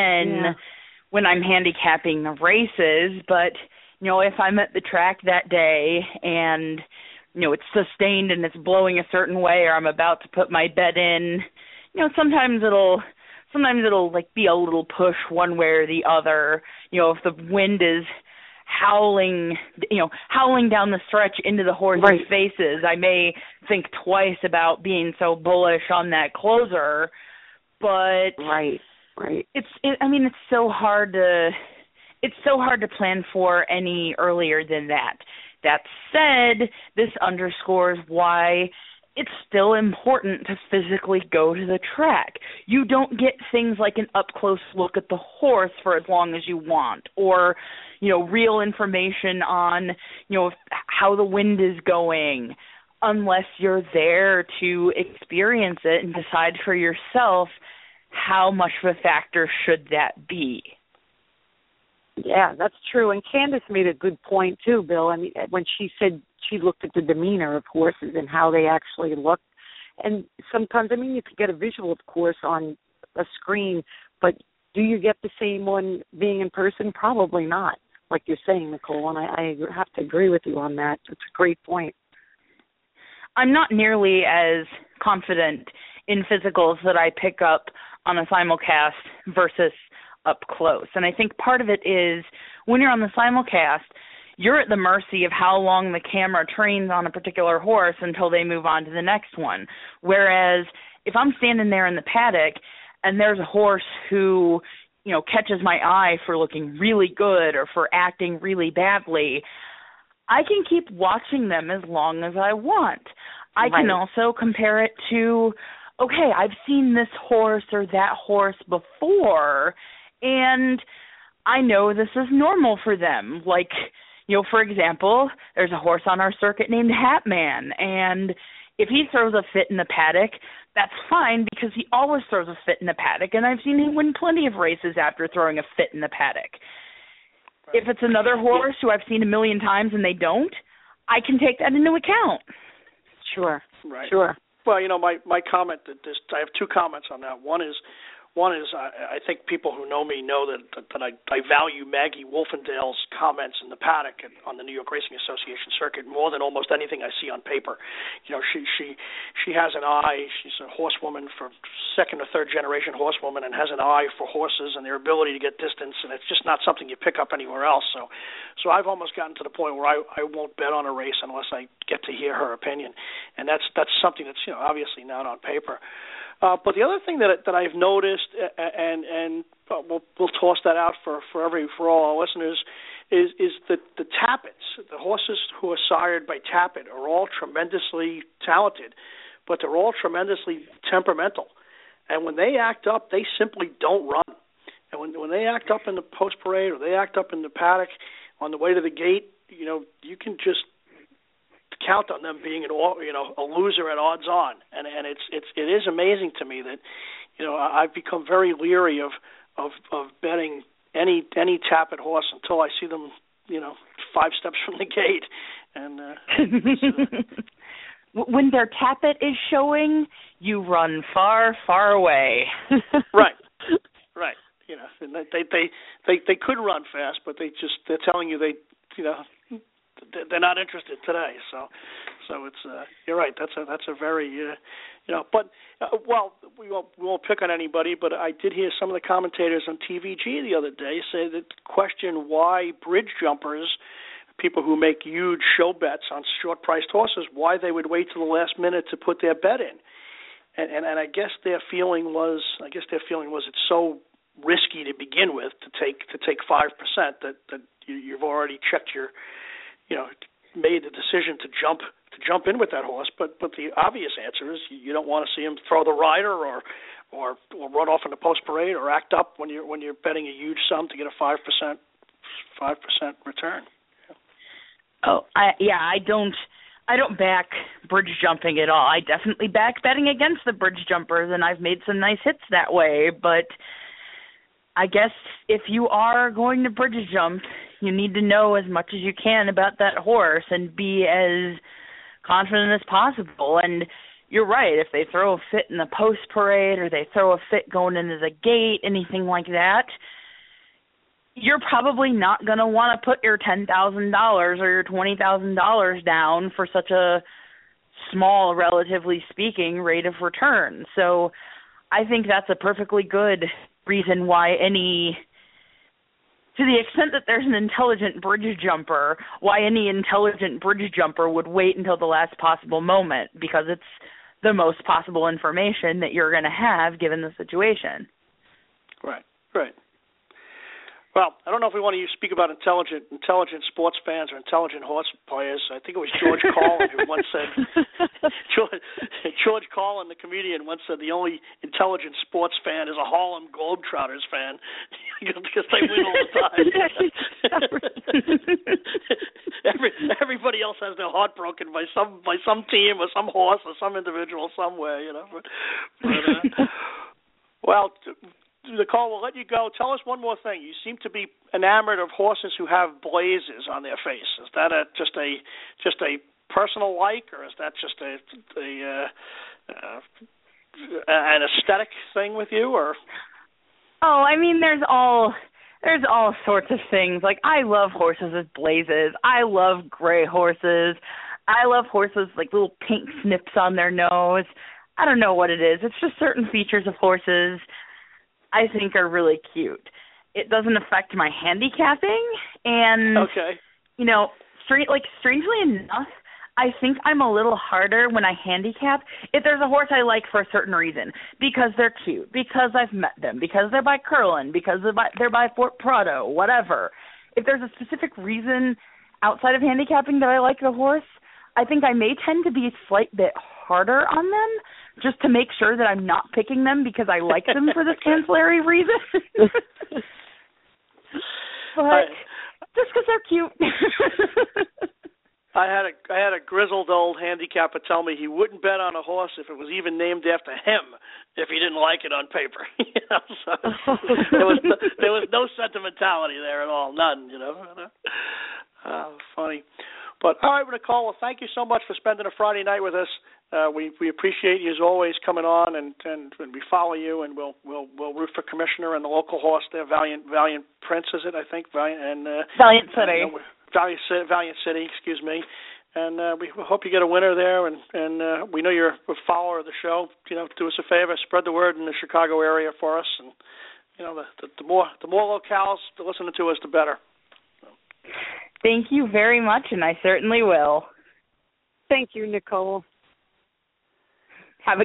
when I'm handicapping the races, but if I'm at the track that day and it's sustained and it's blowing a certain way, or I'm about to put my bet in, sometimes it'll like be a little push one way or the other. If the wind is howling down the stretch into the horses' faces, I may think twice about being so bullish on that closer. But it's so hard to plan for any earlier than that. That said, this underscores why it's still important to physically go to the track. You don't get things like an up-close look at the horse for as long as you want, or, real information on, how the wind is going, unless you're there to experience it and decide for yourself how much of a factor should that be. Yeah, that's true. And Candace made a good point, too, Bill. I mean, when she said she looked at the demeanor of horses and how they actually looked. And sometimes, you could get a visual, of course, on a screen, but do you get the same one being in person? Probably not, like you're saying, Nicole, and I have to agree with you on that. It's a great point. I'm not nearly as confident in physicals that I pick up on a simulcast versus up close. And I think part of it is when you're on the simulcast, you're at the mercy of how long the camera trains on a particular horse until they move on to the next one. Whereas if I'm standing there in the paddock and there's a horse who, catches my eye for looking really good or for acting really badly, I can keep watching them as long as I want. I can also compare it to, okay, I've seen this horse or that horse before, and I know this is normal for them. Like, for example, there's a horse on our circuit named Hatman, and if he throws a fit in the paddock, that's fine because he always throws a fit in the paddock, and I've seen him win plenty of races after throwing a fit in the paddock. Right. If it's another horse who I've seen a million times and they don't, I can take that into account. Sure. Right. Sure. Well, my comment I have two comments on that. One is I think people who know me know that I value Maggie Wolfendale's comments in the paddock on the New York Racing Association circuit more than almost anything I see on paper. She has an eye. She's a horsewoman, for second or third generation horsewoman, and has an eye for horses and their ability to get distance, and it's just not something you pick up anywhere else. So I've almost gotten to the point where I won't bet on a race unless I get to hear her opinion, and that's something that's obviously not on paper. But the other thing that I've noticed, and we'll toss that out for all our listeners, is that the Tappets, the horses who are sired by Tappet, are all tremendously talented, but they're all tremendously temperamental. And when they act up, they simply don't run. And when they act up in the post parade or they act up in the paddock on the way to the gate, you can just count on them being a loser at odds on, and it is amazing to me that I've become very leery of betting any Tappet horse until I see them 5 steps from the gate, and when their Tappet is showing, you run far, far away. Right. And they could run fast, but they're telling you they're not interested today, so it's you're right. That's a very But we won't pick on anybody. But I did hear some of the commentators on TVG the other day say that question why bridge jumpers, people who make huge show bets on short priced horses, why they would wait till the last minute to put their bet in, and I guess their feeling was it's so risky to begin with to take 5%. That you've already checked your, made the decision to jump in with that horse. But the obvious answer is you don't want to see him throw the rider or run off in the post parade or act up when you're betting a huge sum to get a 5% return. Oh, I don't back bridge jumping at all. I definitely back betting against the bridge jumpers, and I've made some nice hits that way. But I guess if you are going to bridge jump, you need to know as much as you can about that horse and be as confident as possible. And you're right, if they throw a fit in the post parade or they throw a fit going into the gate, anything like that, you're probably not going to want to put your $10,000 or your $20,000 down for such a small, relatively speaking, rate of return. So I think that's a perfectly good reason why to the extent that there's an intelligent bridge jumper, why any intelligent bridge jumper would wait until the last possible moment, because it's the most possible information that you're going to have given the situation. Right. Well, I don't know if we want to speak about intelligent sports fans or intelligent horse players. I think it was George Carlin who once said, George Carlin, the comedian, once said the only intelligent sports fan is a Harlem Globetrotters fan because they win all the time. Everybody else has their heart broken by some team or some horse or some individual somewhere, Well, Nicole, we'll let you go. Tell us one more thing. You seem to be enamored of horses who have blazes on their face. Is that just a personal like, or is that just an aesthetic thing with you, or? Oh, I mean, there's all sorts of things. Like, I love horses with blazes. I love gray horses. I love horses like little pink snips on their nose. I don't know what it is. It's just certain features of horses I think are really cute. It doesn't affect my handicapping, and okay. Strangely enough, I think I'm a little harder when I handicap if there's a horse I like for a certain reason, because they're cute, because I've met them, because they're by Curlin, because they're by Fort Prado, whatever. If there's a specific reason outside of handicapping that I like the horse, I think I may tend to be a slight bit harder on them, just to make sure that I'm not picking them because I like them for this ancillary reason. But just because they're cute. I had a grizzled old handicapper tell me he wouldn't bet on a horse if it was even named after him if he didn't like it on paper. So there was no sentimentality there at all, none. Funny. But all right, Nicole, well, thank you so much for spending a Friday night with us. We appreciate you as always coming on, and we follow you, and we'll root for Commissioner and the local horse there, Valiant Prince, is it? I think Valiant City. Valiant City, excuse me. And we hope you get a winner there, and we know you're a follower of the show. Do us a favor, spread the word in the Chicago area for us, and the more locales listening to us, the better. Thank you very much, and I certainly will. Thank you, Nicole. Have a.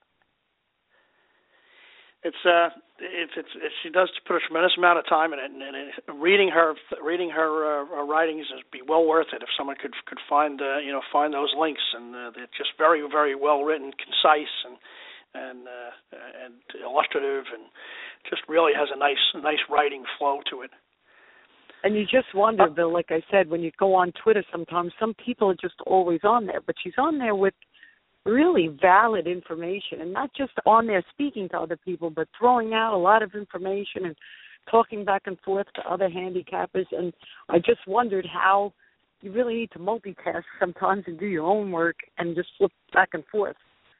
She does put a tremendous amount of time in it, and reading her writings is be well worth it if someone could find those links, and they're just very, very well written, concise, and illustrative, and just really has a nice writing flow to it. And you just wonder, Bill, like I said, when you go on Twitter sometimes, some people are just always on there, but she's on there with really valid information, and not just on there speaking to other people, but throwing out a lot of information and talking back and forth to other handicappers. And I just wondered how you really need to multitask sometimes and do your own work and just flip back and forth.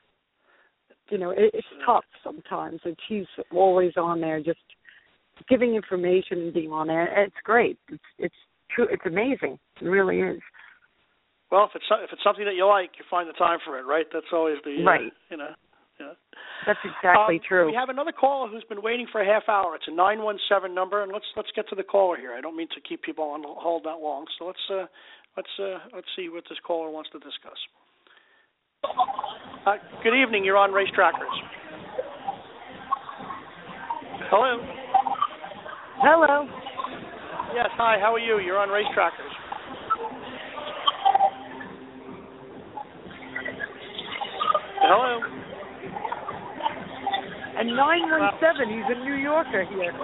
It's tough sometimes, and she's always on there just giving information and being on there. It's great. It's true. It's amazing. It really is. Well, if it's something that you like, you find the time for it, right? That's always the right. That's exactly true. We have another caller who's been waiting for a half hour. It's a 917 number, and let's get to the caller here. I don't mean to keep people on hold that long, so let's see what this caller wants to discuss. Good evening. You're on Racetrackers. Hello. Hello. Yes, hi, how are you? You're on Race Trackers. Hello. And 917, he's a New Yorker here.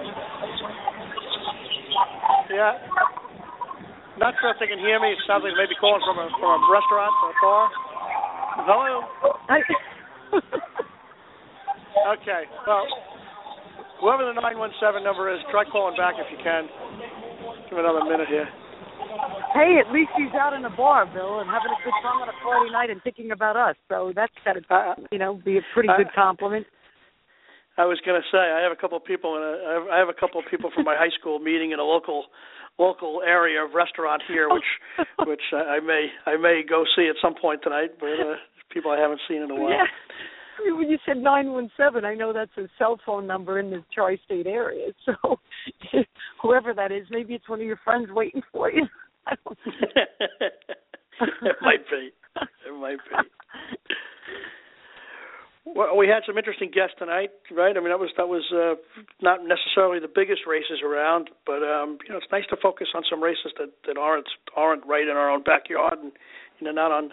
Yeah. Not sure if they can hear me. It sounds like maybe calling from a restaurant or a bar. Hello. Okay. Well, whoever the 917 number is, try calling back if you can. Give me another minute here. Hey, at least he's out in a bar, Bill, and having a good time on a Friday night and thinking about us. So that's got to, be a pretty good compliment. I was going to say I have a couple of people I have a couple of people from my high school meeting in a local area of restaurant here, which I may go see at some point tonight. But people I haven't seen in a while. Yeah. I mean, when you said 917, I know that's a cell phone number in the tri-state area. So whoever that is, maybe it's one of your friends waiting for you. I don't know. It might be. It might be. Well, we had some interesting guests tonight, right? I mean, that was not necessarily the biggest races around, but it's nice to focus on some races that aren't right in our own backyard, and not on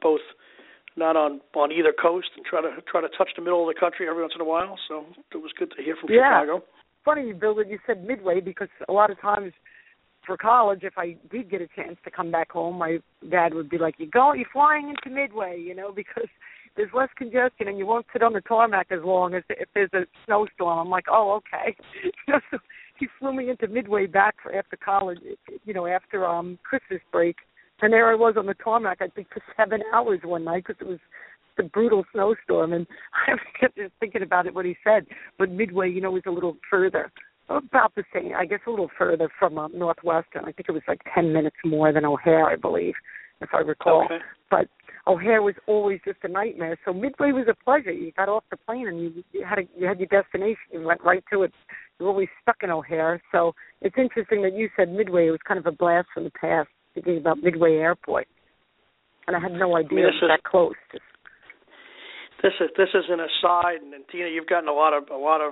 either coast, and try to touch the middle of the country every once in a while. So it was good to hear from Chicago. Funny, Bill, that you said Midway, because a lot of times for college, if I did get a chance to come back home, my dad would be like, "You're flying into Midway," because there's less congestion and you won't sit on the tarmac as long as if there's a snowstorm. I'm like, oh, okay. So he flew me into Midway back after college, after Christmas break. And there I was on the tarmac, I think, for 7 hours one night because it was the brutal snowstorm. And I kept just thinking about it, what he said. But Midway, is a little further, about the same, I guess a little further from Northwestern. I think it was like 10 minutes more than O'Hare, I believe, if I recall. Okay. But O'Hare was always just a nightmare. So Midway was a pleasure. You got off the plane and you had your destination. You went right to it. You're always stuck in O'Hare. So it's interesting that you said Midway. It was kind of a blast from the past, thinking about Midway Airport. And I had no idea it was that close. This is an aside, and Tina, you've gotten a lot of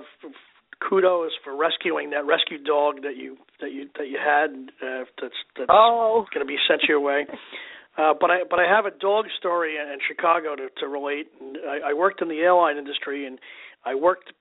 kudos for rescuing that rescue dog that you had. That's going to be sent your way. But I have a dog story in Chicago to relate. And I worked in the airline industry, and I worked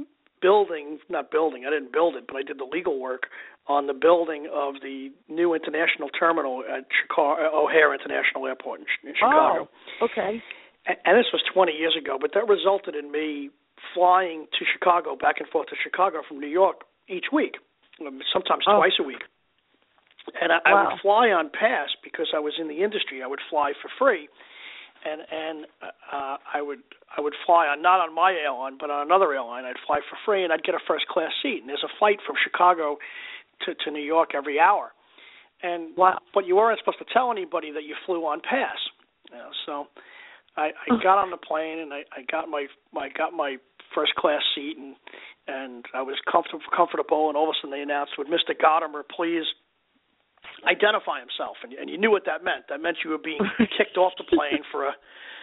not building. I didn't build it, but I did the legal work on the building of the new international terminal at O'Hare International Airport in Chicago. Oh, okay. And this was 20 years ago, but that resulted in me flying to Chicago, back and forth to Chicago from New York each week, sometimes twice a week. And I would fly on pass because I was in the industry. I would fly for free, and I would fly not on my airline, but on another airline. I'd fly for free, and I'd get a first class seat. And there's a flight from Chicago to New York every hour. And but you weren't supposed to tell anybody that you flew on pass. So I got on the plane, and I got my first class seat, and I was comfortable. And all of a sudden they announced, "Would Mr. Gottimer please identify himself?" And you knew what that meant. That meant you were being kicked off the plane for a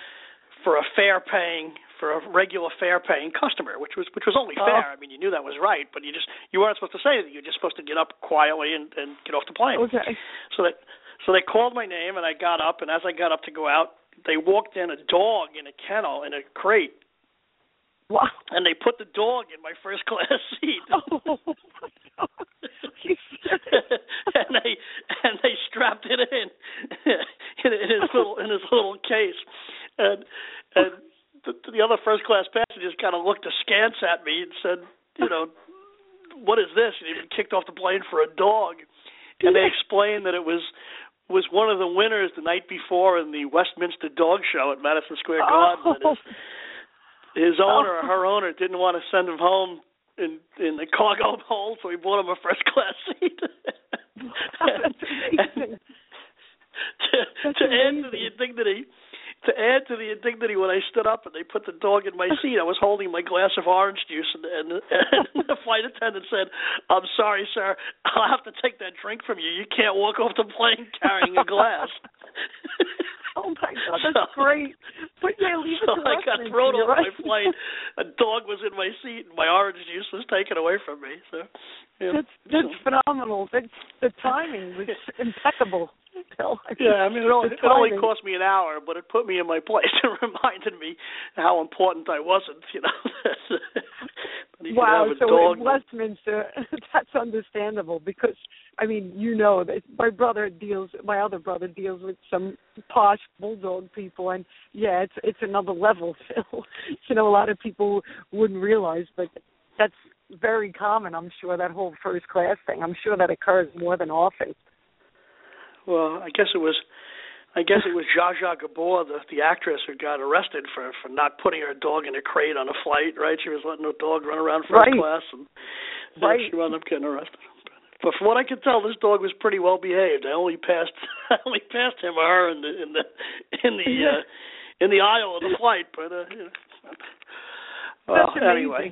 regular fare paying customer, which was only fair. I mean, you knew that was right, but you weren't supposed to say that. You're just supposed to get up quietly and get off the plane. Okay. So they called my name, and I got up, and as I got up to go out, they walked in a dog in a kennel in a crate. Wow. And they put the dog in my first class seat. Oh my God. and they strapped it in his little case. And the other first class passengers kind of looked askance at me and said, "What is this?" And he'd been kicked off the plane for a dog. And they explained that it was one of the winners the night before in the Westminster Dog Show at Madison Square Garden. And his owner or her owner didn't want to send him home in the cargo hold, so he bought him a first class seat. To add to the indignity, when I stood up and they put the dog in my seat, I was holding my glass of orange juice, and the flight attendant said, "I'm sorry, sir, I'll have to take that drink from you. You can't walk off the plane carrying a glass." Oh my God, that's great. But yeah, leave it to I got thrown off my flight. A dog was in my seat, and my orange juice was taken away from me. So yeah. That's phenomenal. The timing was impeccable. Yeah, I mean, it only cost me an hour, but it put me in my place and reminded me how important I wasn't, you know. Wow, so in Westminster, that's understandable because, I mean, you know that my other brother deals with some posh bulldog people, and yeah, it's another level, Phil. You know, a lot of people wouldn't realize, but that's very common, I'm sure, that whole first class thing. I'm sure that occurs more than often. Well, I guess it was Zsa Zsa Gabor, the actress, who got arrested for not putting her dog in a crate on a flight, right? She was letting her dog run around first class, and she wound up getting arrested. But from what I could tell, this dog was pretty well behaved. I only passed him or her in the aisle of the flight, but you know. Well, anyway.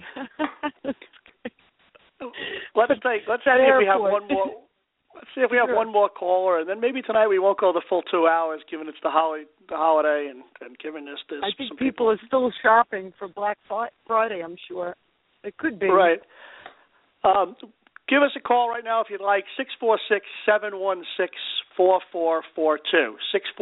Let's see if we have one more. Let's see if we have one more caller, and then maybe tonight we won't go the full 2 hours, given it's the holiday, and given this. I think people are still shopping for Black Friday. I'm sure it could be. Right. Give us a call right now if you'd like. 646-716-4442.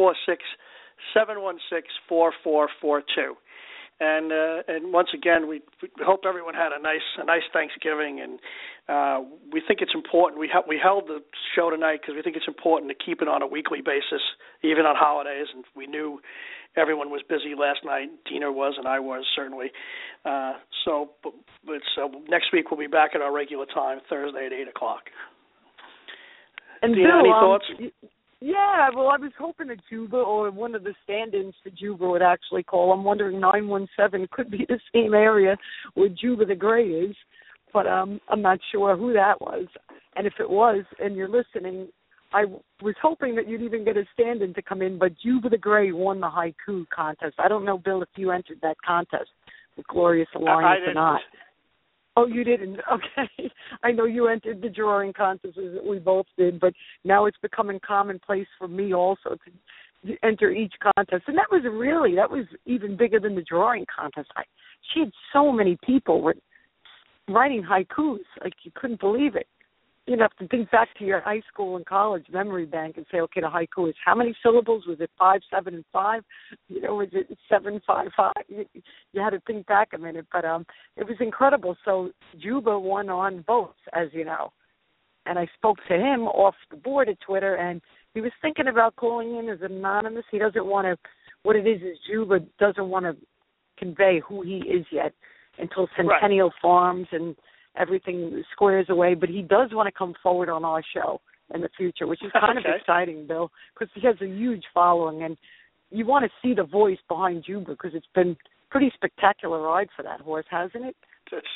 646-716-4442. And once again, we hope everyone had a nice Thanksgiving, and we think it's important. We held the show tonight because we think it's important to keep it on a weekly basis, even on holidays. And we knew everyone was busy last night. Dina was, and I was certainly. So next week we'll be back at our regular time, Thursday at 8:00. And Dina, Bill, any thoughts? Yeah, well, I was hoping that Juba or one of the stand-ins for Juba would actually call. I'm wondering 917 could be the same area where Juba the Gray is, but I'm not sure who that was. And if it was, and you're listening, I was hoping that you'd even get a stand-in to come in, but Juba the Gray won the haiku contest. I don't know, Bill, if you entered that contest with Glorious Alliance or not. Oh, you didn't? Okay. I know you entered the drawing contest as we both did, but now it's becoming commonplace for me also to enter each contest. And that was even bigger than the drawing contest. She had so many people writing haikus, like you couldn't believe it. You'd have to think back to your high school and college memory bank and say, okay, the haiku is how many syllables? Was it 5, 7, and 5? You know, was it 7, 5, 5? You had to think back a minute, but it was incredible. So Juba won on votes, as you know. And I spoke to him off the board at Twitter, and he was thinking about calling in as anonymous. He doesn't want to, what it is Juba doesn't want to convey who he is yet until Centennial Farms and everything squares away, but he does want to come forward on our show in the future, which is kind of exciting, Bill, because he has a huge following, and you want to see the voice behind Juba because it's been pretty spectacular ride for that horse, hasn't it?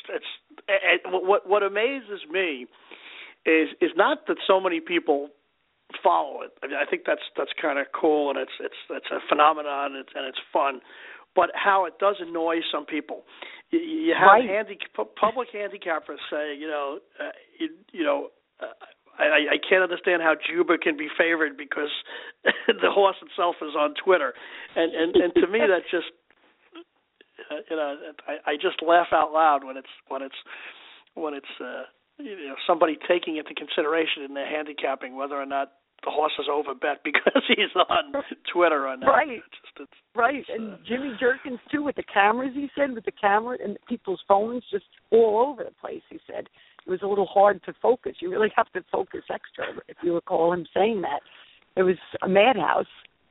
What amazes me is not that so many people follow it. I mean, I think that's kind of cool, and it's a phenomenon, and it's fun, but how it does annoy some people. You have public handicappers say, I can't understand how Juba can be favored because the horse itself is on Twitter, and to me that just, I just laugh out loud when it's somebody taking into consideration in their handicapping whether or not the horse is overbet because he's on Twitter or not. Right. And Jimmy Jerkins, too, with the cameras, he said, with the camera and people's phones just all over the place, he said. It was a little hard to focus. You really have to focus extra, if you recall him saying that. It was a madhouse.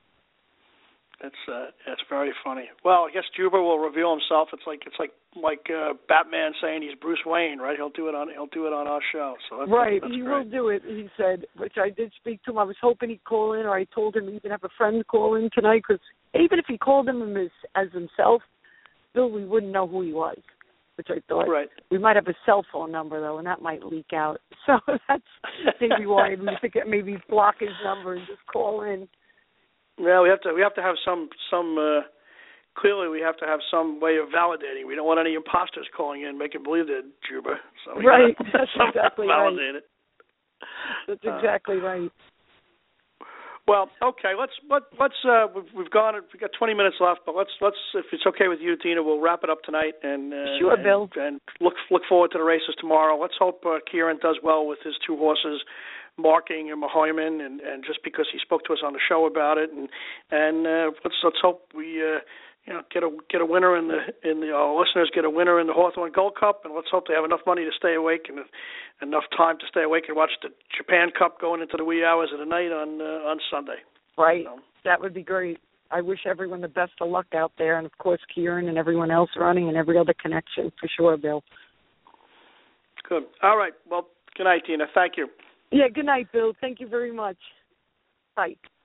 It's very funny. Well, I guess Juba will reveal himself. It's like Batman saying he's Bruce Wayne, right? He'll do it on our show. So that's he great. will do it. He said, which I did speak to him. I was hoping he'd call in, or I told him even have a friend call in tonight, because even if he called him as himself, still we wouldn't know who he was. Which I thought we might have a cell phone number though, and that might leak out. So that's maybe why we think maybe block his number and just call in. Yeah, we have to have some clearly we have to have some way of validating. We don't want any imposters calling in making believe they're Juba. So that's exactly validate right. It. That's exactly right. Well, okay. Let's we've got 20 minutes left, but let's if it's okay with you, Tina, we'll wrap it up tonight and sure, Bill. And look forward to the races tomorrow. Let's hope Kieran does well with his two horses, Marking and Mahoyman, and just because he spoke to us on the show about it, and let's hope we get a winner in the our listeners get a winner in the Hawthorne Gold Cup, and let's hope they have enough money to stay awake and enough time to stay awake and watch the Japan Cup going into the wee hours of the night on Sunday. Right, that would be great. I wish everyone the best of luck out there, and of course Kieran and everyone else running and every other connection for sure, Bill. Good. All right. Well, good night, Tina. Thank you. Yeah, good night, Bill. Thank you very much. Bye.